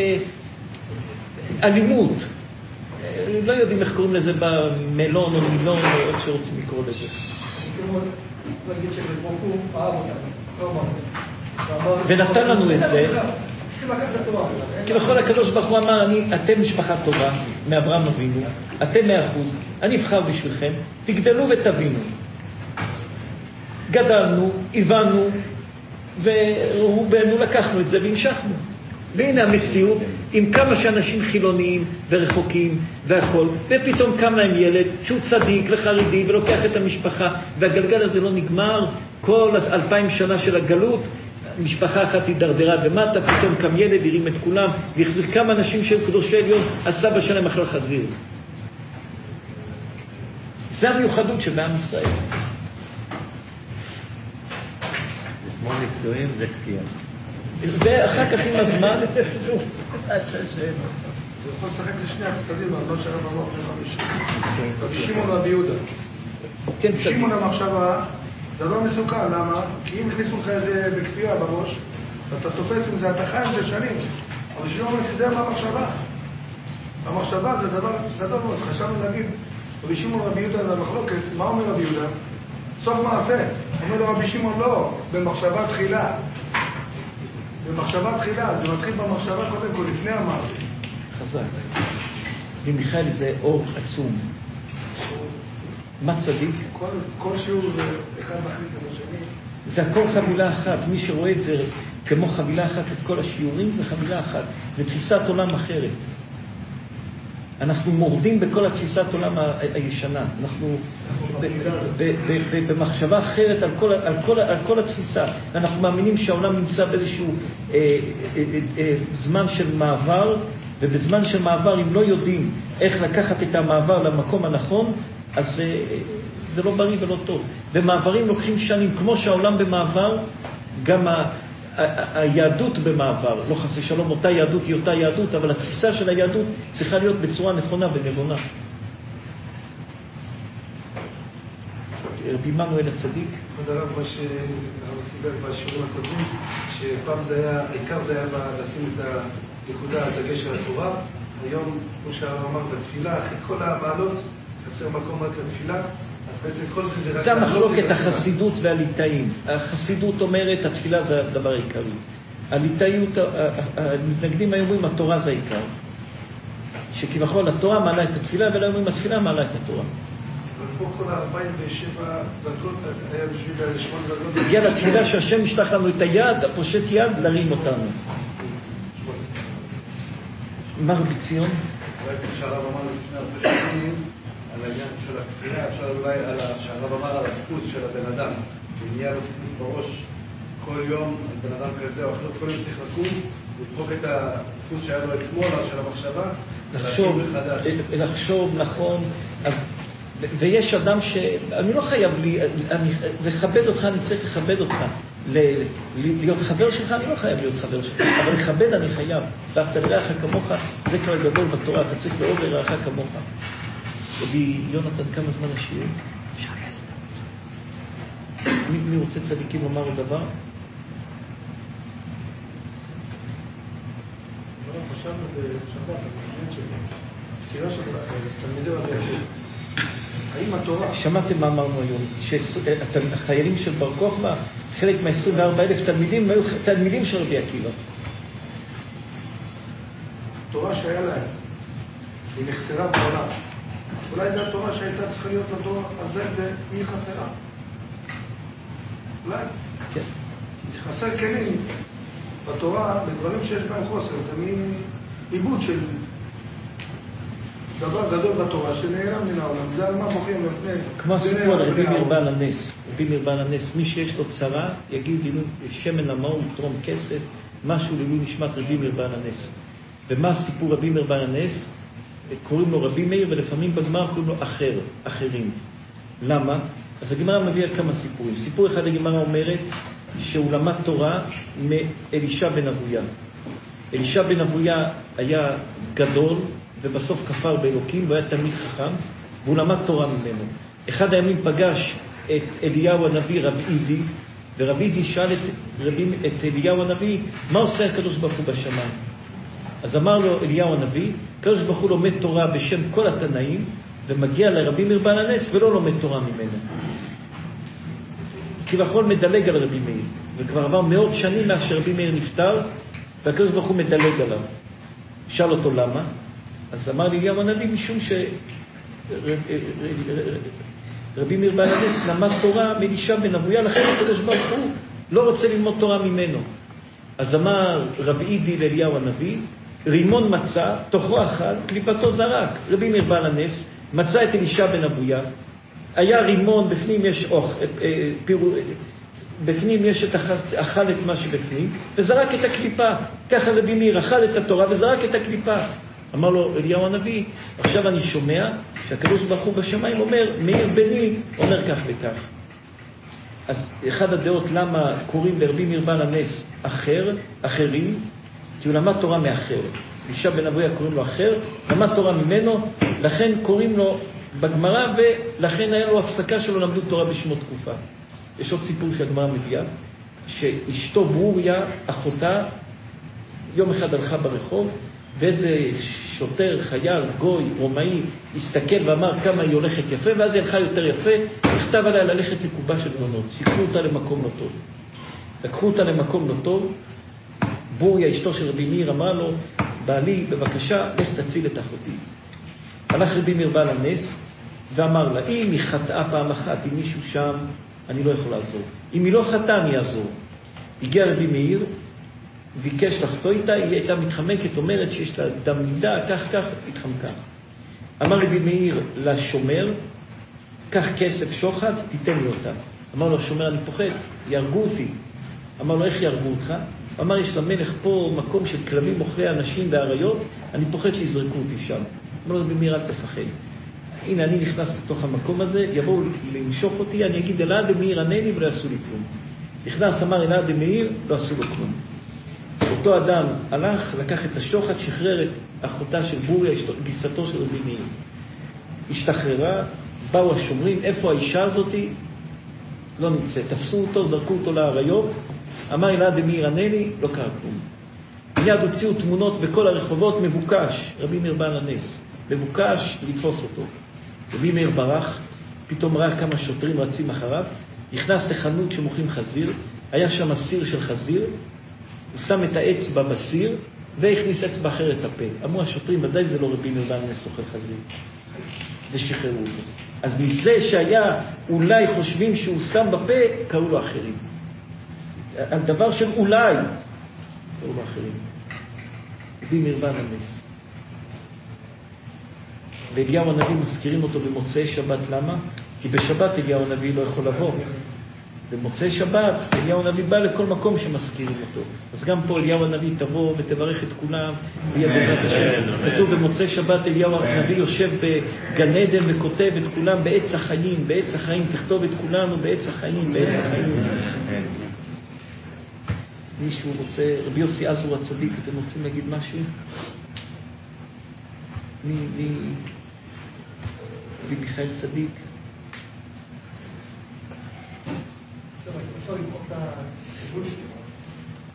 אלימות. לא יודעים איך קוראים לזה במלון או מילון, או איך שרוצים לקרוא לזה. להגיד שבברוך הוא אהב אותנו. ונתן לנו את זה, כי בכל הקדוש ברוך הוא אמר, אתם משפחה טובה מאברהם אבינו, אתם מאה אחוז, אני אבחר בשבילכם, תגדלו ותבינו. גדלנו, הבנו, ורובנו לקחנו את זה והמשכנו. והנה המציאות, עם כמה שאנשים חילוניים ורחוקים והכל, ופתאום קם להם ילד שהוא צדיק וחרדי ולוקח את המשפחה, והגלגל הזה לא נגמר. כל אלפיים שנה של הגלות, משפחה אחת הידרדרה במטה, פתאום קם ילד, הרים את כולם, והחזיר כמה אנשים שהם קדושי עליון, הסבא שלהם אכל חזיר. זה המיוחדות שבעם ישראל. כמו נישואים זה כפייה. ואחר כך עם הזמן, הוא יכול לשחק לשני הצדדים, אבל לא שהרב אמר חמישים. רבי שמעון רבי יהודה. כן, צדיק. שמעון המחשבה, זה לא מסוכן, למה? כי אם הכניסו לך את זה בכפייה בראש, אתה תופס עם זה, אתה חי עם זה שנים. אבל שמעון אומר, זה מה המחשבה. המחשבה זה דבר גדול מאוד. חשבנו להגיד, רבי שמעון רבי יהודה זה המחלוקת, מה אומר רבי יהודה? סוף מעשה. אומר לו רבי שמעון לא, במחשבה תחילה. במחשבה תחילה, זה מתחיל במחשבה קודם כל, לפני המעשה. חזק. ומיכאל זה אור עצום. מה צדיק? כל, כל שיעור זה אחד מכניס את השני. זה הכל חבילה אחת. מי שרואה את זה כמו חבילה אחת, את כל השיעורים, זה חבילה אחת. זה תפיסת עולם אחרת. אנחנו מורדים בכל התפיסת עולם הישנה. אנחנו במחשבה אחרת על כל, על כל, על כל התפיסה. אנחנו מאמינים שהעולם נמצא באיזשהו אה, אה, אה, זמן של מעבר, ובזמן של מעבר, אם לא יודעים איך לקחת את המעבר למקום הנכון, אז אה, זה לא בריא ולא טוב. ומעברים לוקחים שנים, כמו שהעולם במעבר, גם ה... היהדות במעבר, לא חסי שלום, אותה יהדות היא אותה יהדות, אבל התפיסה של היהדות צריכה להיות בצורה נכונה ונבונה. רבי עמנואל הצדיק. כבוד הרב, מה שהרב סיבר בשיעורים הקודמים, שפעם זה היה, העיקר זה היה לשים את הנקודה, הדגש של התורה. היום, כמו שהרב אמר, בתפילה, אחרי כל המעלות, חסר מקום רק לתפילה. זה המחלוקת החסידות והליטאים. החסידות אומרת, התפילה זה הדבר העיקרי. הליטאיות, המתנגדים היו אומרים, התורה זה העיקר. שכביכול התורה מעלה את התפילה, ולא אומרים, התפילה מעלה את התורה. אבל פה כל ה-ארבעים ושבע דקות היה בשביל שמונה דקות. הגיע לתפילה שהשם משלח לנו את היד, הפושט יד, להרים אותנו. מה רבי ציון? אולי כשהרב אמר לפני הרבה שנים, על העניין של הכפייה, אפשר אולי על שהרב אמר על הדפוס של הבן אדם, שנהיה לו דפוס בראש כל יום, על בן אדם כזה או אחר, כל יום צריך לקום, לדחוק את הדפוס שהיה לו אתמול, של המחשבה, לחשוב, לחשוב, נכון, ויש אדם שאני לא חייב לי, לכבד אותך, אני צריך לכבד אותך, להיות חבר שלך, אני לא חייב להיות חבר שלך, אבל לכבד אני חייב, ואהבת לרעך כמוך, זה כבר גדול בתורה, אתה צריך לאהוב לרעך כמוך. רבי יונתן, כמה זמן השיעור? מי, מי רוצה צדיקים לומר עוד דבר? לא, חשבנו בשבת, אני חושבת שלי. הסקירה של תלמידי רבי עקיבא. האם התורה... שמעתם מה אמרנו היום? שהחיילים של בר כוכבא, חלק מה-עשרים וארבעה אלף תלמידים, היו תלמידים של רבי עקיבא. התורה שהיה להם, היא נחסרה בעולם. אולי זו התורה שהייתה צריכה להיות לתורה הזה והיא חסרה. אולי? כן. חסר כלים בתורה, בדברים שיש בהם חוסר. זה מין עיבוד של דבר גדול בתורה שנעלם מן העולם. זה על מה בוכים לפני... כמו הסיפור על רבי מאיר בעל הנס. רבי מאיר בעל הנס, מי שיש לו צרה, יגיד שמן המאור, יתרום כסף, משהו לעילוי נשמת רבי מאיר בעל הנס. ומה הסיפור רבי מאיר בעל הנס? קוראים לו רבי מאיר, ולפעמים בגמרא קוראים לו אחר, אחרים. למה? אז הגמרא מביאה כמה סיפורים. סיפור אחד הגמרא אומרת שהוא למד תורה מאלישע בן אבויה. אלישע בן אבויה היה גדול, ובסוף כפר באלוקים, והוא היה תלמיד חכם, והוא למד תורה ממנו. אחד הימים פגש את אליהו הנביא, רבי אידי, ורבי אידי שאל את, רבי, את אליהו הנביא, מה עושה הקדוש ברוך הוא בשמיים? אז אמר לו אליהו הנביא, הקדוש ברוך הוא לומד תורה בשם כל התנאים, ומגיע לרבי מאיר בעל הנס ולא לומד תורה ממנו. כביכול מדלג על רבי מאיר, וכבר עבר מאות שנים מאז שרבי מאיר נפטר, והקדוש ברוך הוא מדלג עליו. שאל אותו למה? אז אמר לי אליהו הנביא, משום שרבי מאיר בעל הנס למד תורה מאלישע בן אבויה, לכן הקדוש ברוך הוא לא רוצה ללמוד תורה ממנו. אז אמר רבי אידי לאליהו הנביא, רימון מצא, תוכו אכל, קליפתו זרק. רבי מאיר בעל הנס מצא את אלישע בן אבויה, היה רימון, בפנים יש אוכל, בפנים יש את אכל, אכל את מה שבפנים, וזרק את הקליפה. ככה רבי מאיר אכל את התורה וזרק את הקליפה. אמר לו אליהו הנביא, עכשיו אני שומע שהקדוש ברוך הוא בשמיים אומר, מאיר בני אומר כך וכך. אז אחד הדעות למה קוראים לרבי מאיר בעל הנס אחר, אחרים, כי הוא למד תורה מאחר. אלישע בן אבויה קוראים לו אחר, למד תורה ממנו, לכן קוראים לו בגמרא, ולכן היה לו הפסקה שלו למדו תורה בשמו תקופה. יש עוד סיפור שהגמרא מביאה, שאשתו ברוריה, אחותה, יום אחד הלכה ברחוב, ואיזה שוטר, חייל, גוי, רומאי, הסתכל ואמר כמה היא הולכת יפה, ואז היא הלכה יותר יפה, נכתב עליה ללכת לקובה של זונות, שיקחו אותה למקום לא טוב. לקחו אותה למקום לא טוב, ברוריה, אשתו של רבי מאיר, אמרה לו, בעלי, בבקשה, לך תציל את אחותי. הלך רבי מאיר בעל הנס, ואמר לה, אם היא חטאה פעם אחת, אם מישהו שם, אני לא יכול לעזור. אם היא לא חטאה, אני אעזור. הגיע רבי מאיר, ביקש לחטוא איתה, היא הייתה מתחמקת, אומרת שיש לה דם נידה, כך כך, התחמקה. אמר רבי מאיר לשומר, קח כסף שוחד, תיתן לי אותה. אמר לו, השומר, אני פוחד, יהרגו אותי. אמר לו, איך יהרגו אותך? אמר, יש למלך פה מקום של כלבים אוכלי אנשים והאריות, אני פוחד שיזרקו אותי שם. אמר לו, רבי מאיר, אל תפחד. הנה, אני נכנס לתוך המקום הזה, יבואו למשוך אותי, אני אגיד, אלעד דמאיר ענני ולא יעשו לי כלום. נכנס, אמר אלעד דמאיר, לא עשו לו כלום. אותו אדם הלך, לקח את השוחד, שחרר את אחותה של ברוריה, גיסתו של רבי מאיר. השתחררה, באו השומרים, איפה האישה הזאת? לא נמצא. תפסו אותו, זרקו אותו לאריות, אמר אלעד דמאיר ענני, לא קרה כלום. מיד הוציאו תמונות בכל הרחובות, מבוקש, רבי מאיר בעל הנס, מבוקש לתפוס אותו. רבי מאיר ברח, פתאום ראה כמה שוטרים רצים אחריו, נכנס לחנות שמוכרים חזיר, היה שם סיר של חזיר, הוא שם את האצבע בסיר, והכניס אצבע אחרת לפה. אמרו השוטרים, ודאי זה לא רבי מאיר בעל הנס אוכל חזיר. ושחררו אותו. אז מזה שהיה אולי חושבים שהוא שם בפה, קראו לו אחרים. על דבר של אולי, קראו לו אחרים. רבי מאיר בעל הנס. ואליהו הנביא מזכירים אותו במוצאי שבת, למה? כי בשבת אליהו הנביא לא יכול לבוא. במוצאי שבת אליהו הנביא בא לכל מקום שמזכירים אותו. אז גם פה אליהו הנביא תבוא ותברך את כולם, ויהיה בעזרת השם. כתוב במוצאי שבת אליהו הנביא יושב בגן עדן וכותב את כולם בעץ החיים, בעץ החיים, תכתוב את כולנו בעץ החיים, בעץ החיים. מישהו רוצה, רבי יוסי עזור הצדיק, אתם רוצים להגיד משהו? מי, מי, רבי מיכאל צדיק? טוב, אני אפשר למחוק את החיבור שלי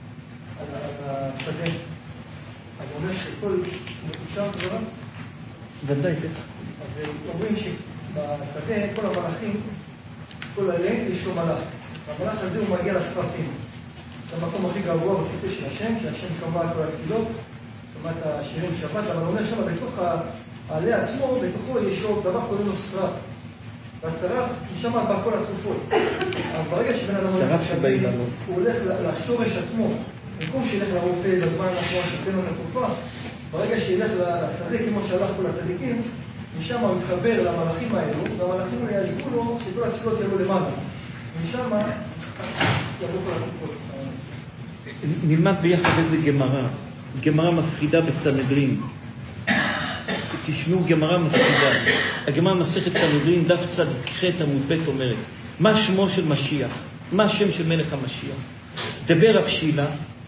על השדה. אני אומר שכל מקושר דברה, ודאי, בטח. אז אומרים שבשדה כל המלאכים, כל הלב יש לו מלאך. והמלאך הזה הוא מגיע לסרטים. זה המקום הכי גבוה בכיסא של השם, שהשם שומע כל התפילות, שומע את השירים שבת, אבל הוא אומר שם בתוך העלה עצמו, בתוכו יש לו דבר קוראים לו שרף. והשרף, משם בא כל התרופות. אבל ברגע שבן אדם הוא הולך לשורש עצמו, במקום שילך לרופא בזמן האחרון שתן לו את התרופה, ברגע שילך לשדה כמו שהלך כל הצדיקים, משם הוא יתחבר למלאכים האלו, והמלאכים האלה יעזבו לו שכל התפילות יעלו למעלה. ומשם יעלו כל התרופות. נלמד ביחד איזה גמרא, גמרא מפחידה בסנהדרין. תשמעו גמרא מפחידה. הגמרא מסכת סנהדרין דף צד ח' עמוד ב' אומרת, מה שמו של משיח? מה השם של מלך המשיח? דבר רב שילה,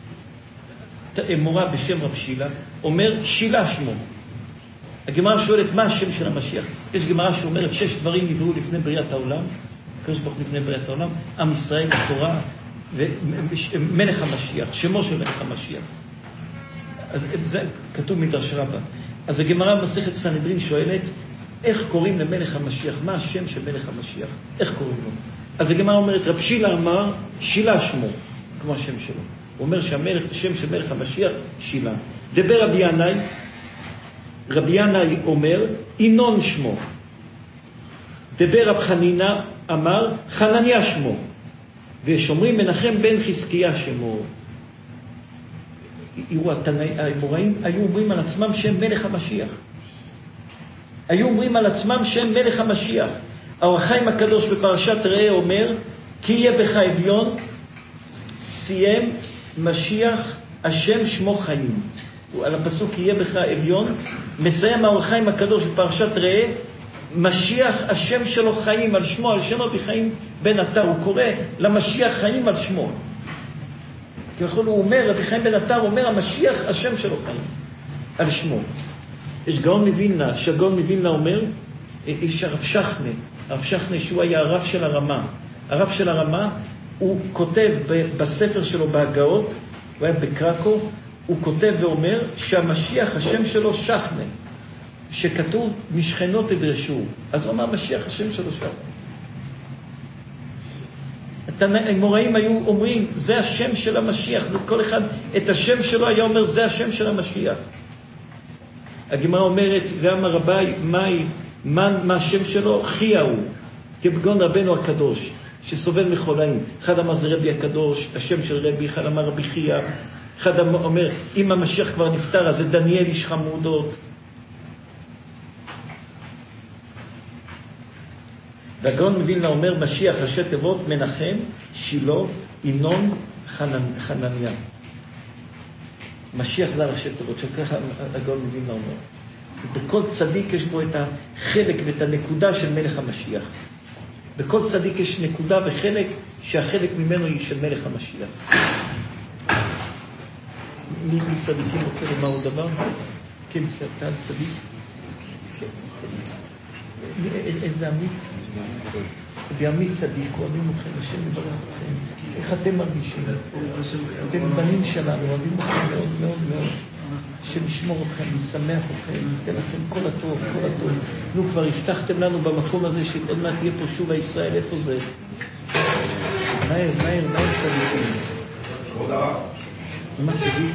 מורה בשם רב שילה, אומר שילה שמו. הגמרא שואלת מה השם של המשיח? יש גמרא שאומרת שש דברים נבראו לפני בריאת העולם, הקדוש ברוך הוא לפני בריאת העולם, עם ישראל, התורה ומלך המשיח, שמו של מלך המשיח. אז זה כתוב מדרש רבה. אז הגמרא במסכת סנהדרין שואלת איך קוראים למלך המשיח? מה השם של מלך המשיח? איך קוראים לו? אז הגמרא אומרת רב שילה אמר שילה שמו, כמו השם שלו. הוא אומר שהשם של מלך המשיח שילה. דבר רבי ינאי, רבי ינאי אומר ינון שמו. דבר רב חנינא אמר חנניה שמו. ויש אומרים מנחם בן חזקיה שמו. יראו, האמוראים היו אומרים על עצמם שם מלך המשיח. היו אומרים על עצמם שם מלך המשיח. האור החיים הקדוש בפרשת ראה אומר כי יהיה בך אביון סיים משיח השם שמו חיים. על הפסוק יהיה בך אביון מסיים האור החיים הקדוש בפרשת ראה משיח השם שלו חיים, על שמו, על שם רבי חיים בן עטר. הוא קורא למשיח חיים על שמו. ככל הוא אומר, רבי חיים בן עטר אומר המשיח השם שלו חיים על שמו. יש גאון מווילנה, שהגאון מווילנה אומר, יש הרב שכנה, הרב שכנה שהוא היה הרב של הרמה. הרב של הרמה, הוא כותב בספר שלו בהגאות, הוא היה בקרקו, הוא כותב ואומר שהמשיח השם שלו שכנה, שכתוב משכנות תדרשו. אז הוא אמר משיח השם שלו שכנה. האמוראים היו אומרים זה השם של המשיח, זה כל אחד את השם שלו היה אומר זה השם של המשיח. הגמרא אומרת ואמר רבי מהי מה, מה השם שלו? חיה הוא כבגון רבנו הקדוש שסובל מחולאים. אחד אמר זה רבי הקדוש, השם של רבי, אחד אמר רבי חיה, אחד אומר אם המשיח כבר נפטר אז זה דניאל איש חמודות. והגאון מווילנה אומר משיח ראשי תיבות מנחם, שילה, ינון, חננ, חנניה. משיח זה ראשי תיבות, שככה הגאון מווילנה אומר. בכל צדיק יש בו את החלק ואת הנקודה של מלך המשיח. בכל צדיק יש נקודה וחלק שהחלק ממנו היא של מלך המשיח. מי צדיקים רוצה לומר עוד דבר? כן, אתה צדיק? כן. איזה אמיץ? בימית צדיק, אוהבים אתכם, השם יברך אתכם. איך אתם מרגישים? אתם בנים שלנו, אוהבים אתכם מאוד מאוד מאוד. שנשמור אתכם, נשמח אתכם, ניתן לכם כל הטוב, כל הטוב. נו, כבר הבטחתם לנו במקום הזה שעוד מעט תהיה פה שוב הישראל, איפה זה? מהר, מהר, מהר צדיקים. מה צדיק?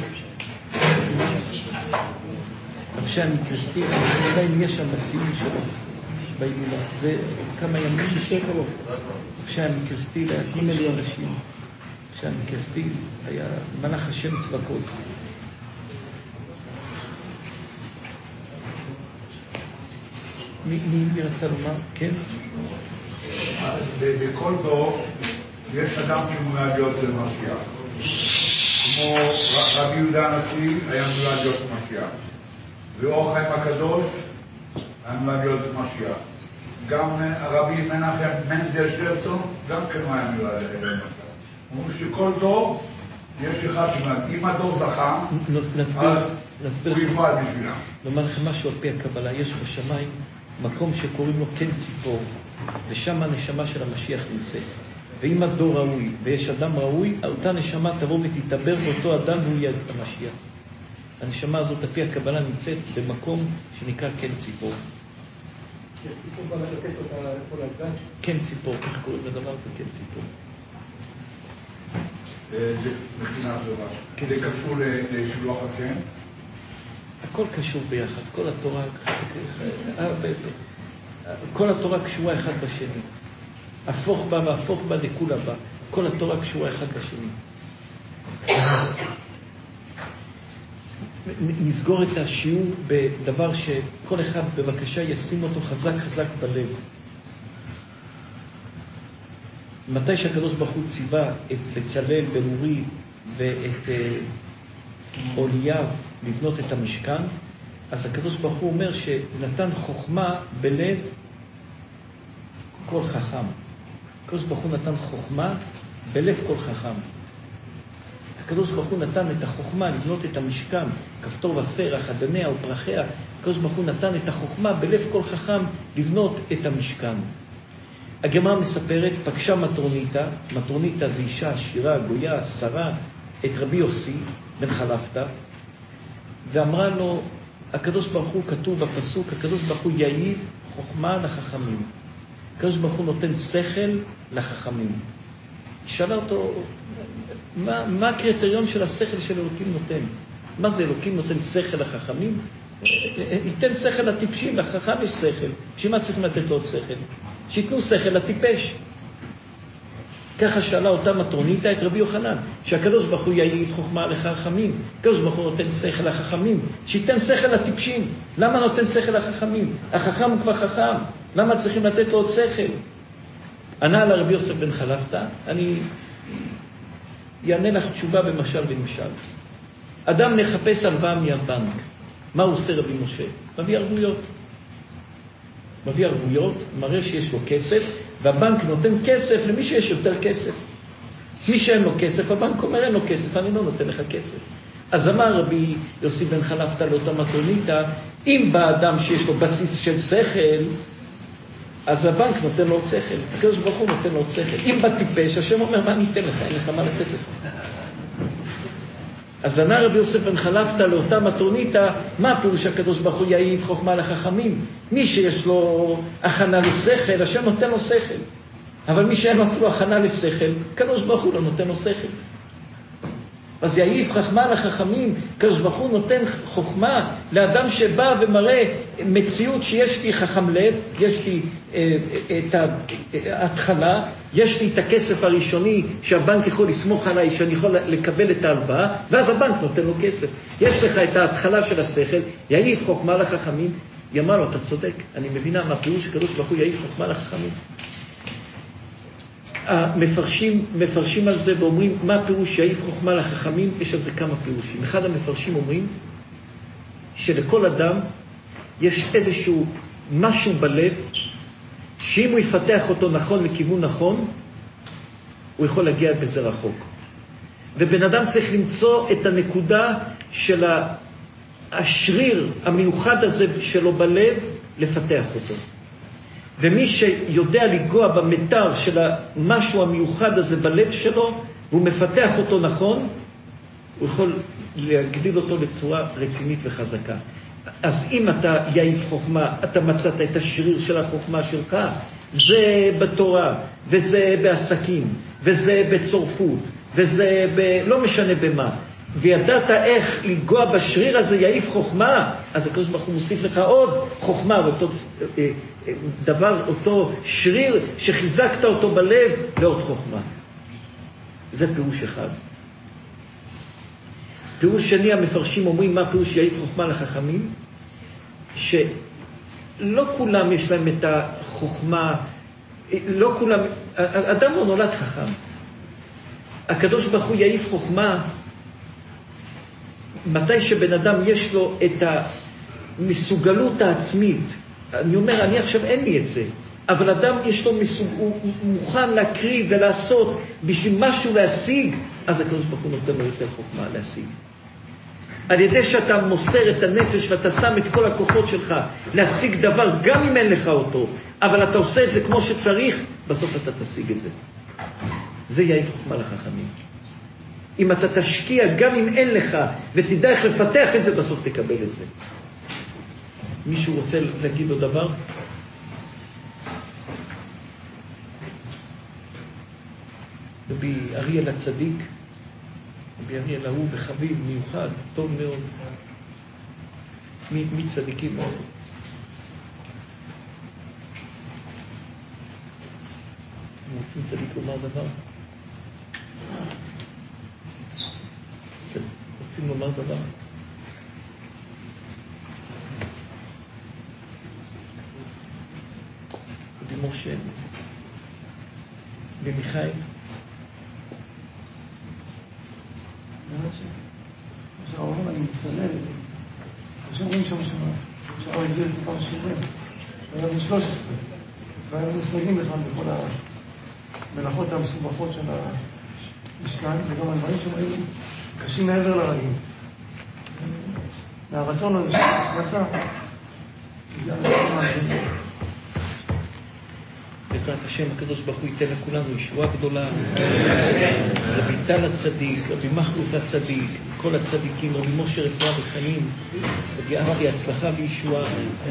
עכשיו אני קריסטין, אני יודע אם יש שם בציון שלו. בהילולה. זה עוד כמה ימים ששקע לו. כשהיה מקרסטיל היה כל מיני אנשים. כשהיה מקרסטיל היה מלאך השם צבקות. מי, מי רצה לומר? כן? בכל דור יש אדם שמולד להיות של משיח. כמו רבי יהודה הנשיא היה מולד להיות משיח. ואור חיים הקדוש היה מולד להיות משיח. גם הרבי מנחם מנדל שרטון גם כן היה מולד להיות משיח. אומרים שכל דור יש אחד שמולד. אם הדור זכה, אז הוא יפעל בשבילם. לומר לכם משהו על פי הקבלה, יש בשמיים מקום שקוראים לו כן ציפור, ושם הנשמה של המשיח נמצאת. ואם הדור ראוי ויש אדם ראוי, אותה נשמה תבוא ותתעבר באותו אדם והוא יהיה המשיח. הנשמה הזאת, על פי הקבלה, נמצאת במקום שנקרא כן ציפור. כן, ציפור בא לתת אותה לכל הגן. כן ציפור, כך קוראים לדבר הזה, כן ציפור. זה מכינה גדולה. זה קשור לשילוח הקן? הכל קשור ביחד, כל התורה, כל התורה קשורה אחד בשני. הפוך בה והפוך בה דכולה בה. כל התורה קשורה אחד בשני. נסגור את השיעור בדבר שכל אחד בבקשה ישים אותו חזק חזק בלב. מתי שהקדוש ברוך הוא ציווה את בצלאל בן אורי ואת אוליאב לבנות את המשכן, אז הקדוש ברוך הוא אומר שנתן חוכמה בלב כל חכם. הקדוש ברוך הוא נתן חוכמה בלב כל חכם. הקדוש ברוך הוא נתן את החוכמה לבנות את המשכן, כפתור ופרח, אדניה ופרחיה. הקדוש ברוך הוא נתן את החוכמה בלב כל חכם לבנות את המשכן. הגמרא מספרת, פגשה מטרוניתא, מטרוניתא זה אישה עשירה, גויה, שרה, את רבי יוסי בן חלפתא, ואמרה לו, הקדוש ברוך הוא כתוב בפסוק, הקדוש ברוך הוא יעיב חוכמה לחכמים. הקדוש ברוך הוא נותן שכל לחכמים. שאלה אותו, מה, מה הקריטריון של השכל של אלוקים נותן? מה זה אלוקים נותן שכל לחכמים? ייתן שכל לטיפשים, לחכם יש שכל. שמה צריכים לתת לו עוד שכל? שיתנו שכל לטיפש. ככה שאלה אותה מטרוניתא את רבי יוחנן, שהקדוש ברוך הוא יעיב חוכמה לחכמים. הקדוש ברוך הוא נותן שכל לחכמים, שייתן שכל לטיפשים. למה נותן שכל לחכמים? החכם הוא כבר חכם, למה צריכים לתת לו עוד שכל? ענה לה רבי יוסף בן חלפתא, אני יענה לך תשובה במשל ונמשל. אדם מחפש הלוואה מהבנק, מה הוא עושה רבי משה? מביא ערבויות. מביא ערבויות, מראה שיש לו כסף, והבנק נותן כסף למי שיש יותר כסף. מי שאין לו כסף, הבנק אומר אין לו כסף, אני לא נותן לך כסף. אז אמר רבי יוסי בן חלפתא לאותה מטרוניתא, אם בא אדם שיש לו בסיס של שכל, אז הבנק נותן לו שכל, הקדוש ברוך הוא נותן לו שכל. אם בא טיפש, השם אומר, מה אני אתן לך? אין לך מה לתת לך. אז ענה רבי יוסף בן חלפתא לאותה מטרוניתא, מה הפירוש הקדוש ברוך הוא יעיב חוכמה לחכמים? מי שיש לו הכנה לשכל, השם נותן לו שכל. אבל מי שאין לו אפילו הכנה לשכל, הקדוש ברוך הוא לא נותן לו שכל. אז יעיב חוכמה לחכמים, הקדוש ברוך הוא נותן חוכמה לאדם שבא ומראה מציאות שיש לי חכם לב, יש לי אה, את ההתחלה, יש לי את הכסף הראשוני שהבנק יכול לסמוך עליי, שאני יכול לקבל את ההלוואה, ואז הבנק נותן לו כסף. יש לך את ההתחלה של השכל, יעיב חוכמה לחכמים. היא אמרה לו, אתה צודק, אני מבינה מה פירוש הקדוש ברוך הוא יעיב חוכמה לחכמים. המפרשים מפרשים על זה ואומרים, מה הפירוש יעיב חוכמה לחכמים? יש על זה כמה פירושים. אחד המפרשים אומרים שלכל אדם יש איזשהו משהו בלב, שאם הוא יפתח אותו נכון לכיוון נכון, הוא יכול להגיע בזה רחוק. ובן אדם צריך למצוא את הנקודה של השריר המיוחד הזה שלו בלב, לפתח אותו. ומי שיודע לגוע במתר של המשהו המיוחד הזה בלב שלו, והוא מפתח אותו נכון, הוא יכול להגדיל אותו בצורה רצינית וחזקה. אז אם אתה יעיב חוכמה, אתה מצאת את השריר של החוכמה שלך, זה בתורה, וזה בעסקים, וזה בצורפות, וזה ב... לא משנה במה. וידעת איך לגוע בשריר הזה יעיב חוכמה, אז הקדוש ברוך הוא מוסיף לך עוד חוכמה, אותו דבר, אותו שריר שחיזקת אותו בלב לעוד חוכמה. זה פירוש אחד. פירוש שני, המפרשים אומרים מה פירוש יעיב חוכמה לחכמים, שלא כולם יש להם את החוכמה, לא כולם, אדם לא נולד חכם. הקדוש ברוך הוא יעיב חוכמה מתי שבן אדם יש לו את המסוגלות העצמית. אני אומר, אני עכשיו אין לי את זה, אבל אדם יש לו מסוג, הוא מוכן להקריב ולעשות בשביל משהו להשיג, אז הקדוש ברוך הוא נותן לו יותר חוכמה להשיג. על ידי שאתה מוסר את הנפש ואתה שם את כל הכוחות שלך להשיג דבר, גם אם אין לך אותו, אבל אתה עושה את זה כמו שצריך, בסוף אתה תשיג את זה. זה יעיב חוכמה לחכמים. אם אתה תשקיע גם אם אין לך, ותדע איך לפתח את זה, בסוף תקבל את זה. מישהו רוצה להגיד לו דבר? רבי אריאל הצדיק, רבי אריאל ההוא בחביב מיוחד, טוב מאוד, מי, מי צדיקים מאוד. רוצים צדיק לומר דבר? רוצים לומר דבר? רבי משה, ומיכאל. שהאוהב אני מצטלל, שאומרים שם שמה, שהאוהב הסביר את פעם שירים, היה בן שלוש עשרה, והיה מושגים בכלל בכל המלאכות המסובכות של המשכן, וגם הדברים שם היו קשים מעבר לרגיל. והרצון הזה שמצא, הגיע לדברים האלה. בעזרת השם הקדוש ברוך הוא ייתן לכולנו ישועה גדולה. רבי טל הצדיק, רבי מכלוף הצדיק, כל הצדיקים, רבי משה רפואה וחיים, רבי אסי הצלחה וישועה.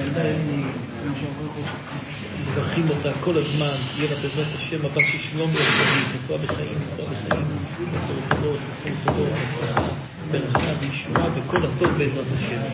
מברכים אותה כל הזמן, תהיה לה בעזרת השם הבא ששלום והצדיק, רפואה וחיים, רפואה וחיים, עשר טובות, עשר טובות, הצלחה, ברכה וישועה וכל הטוב בעזרת השם.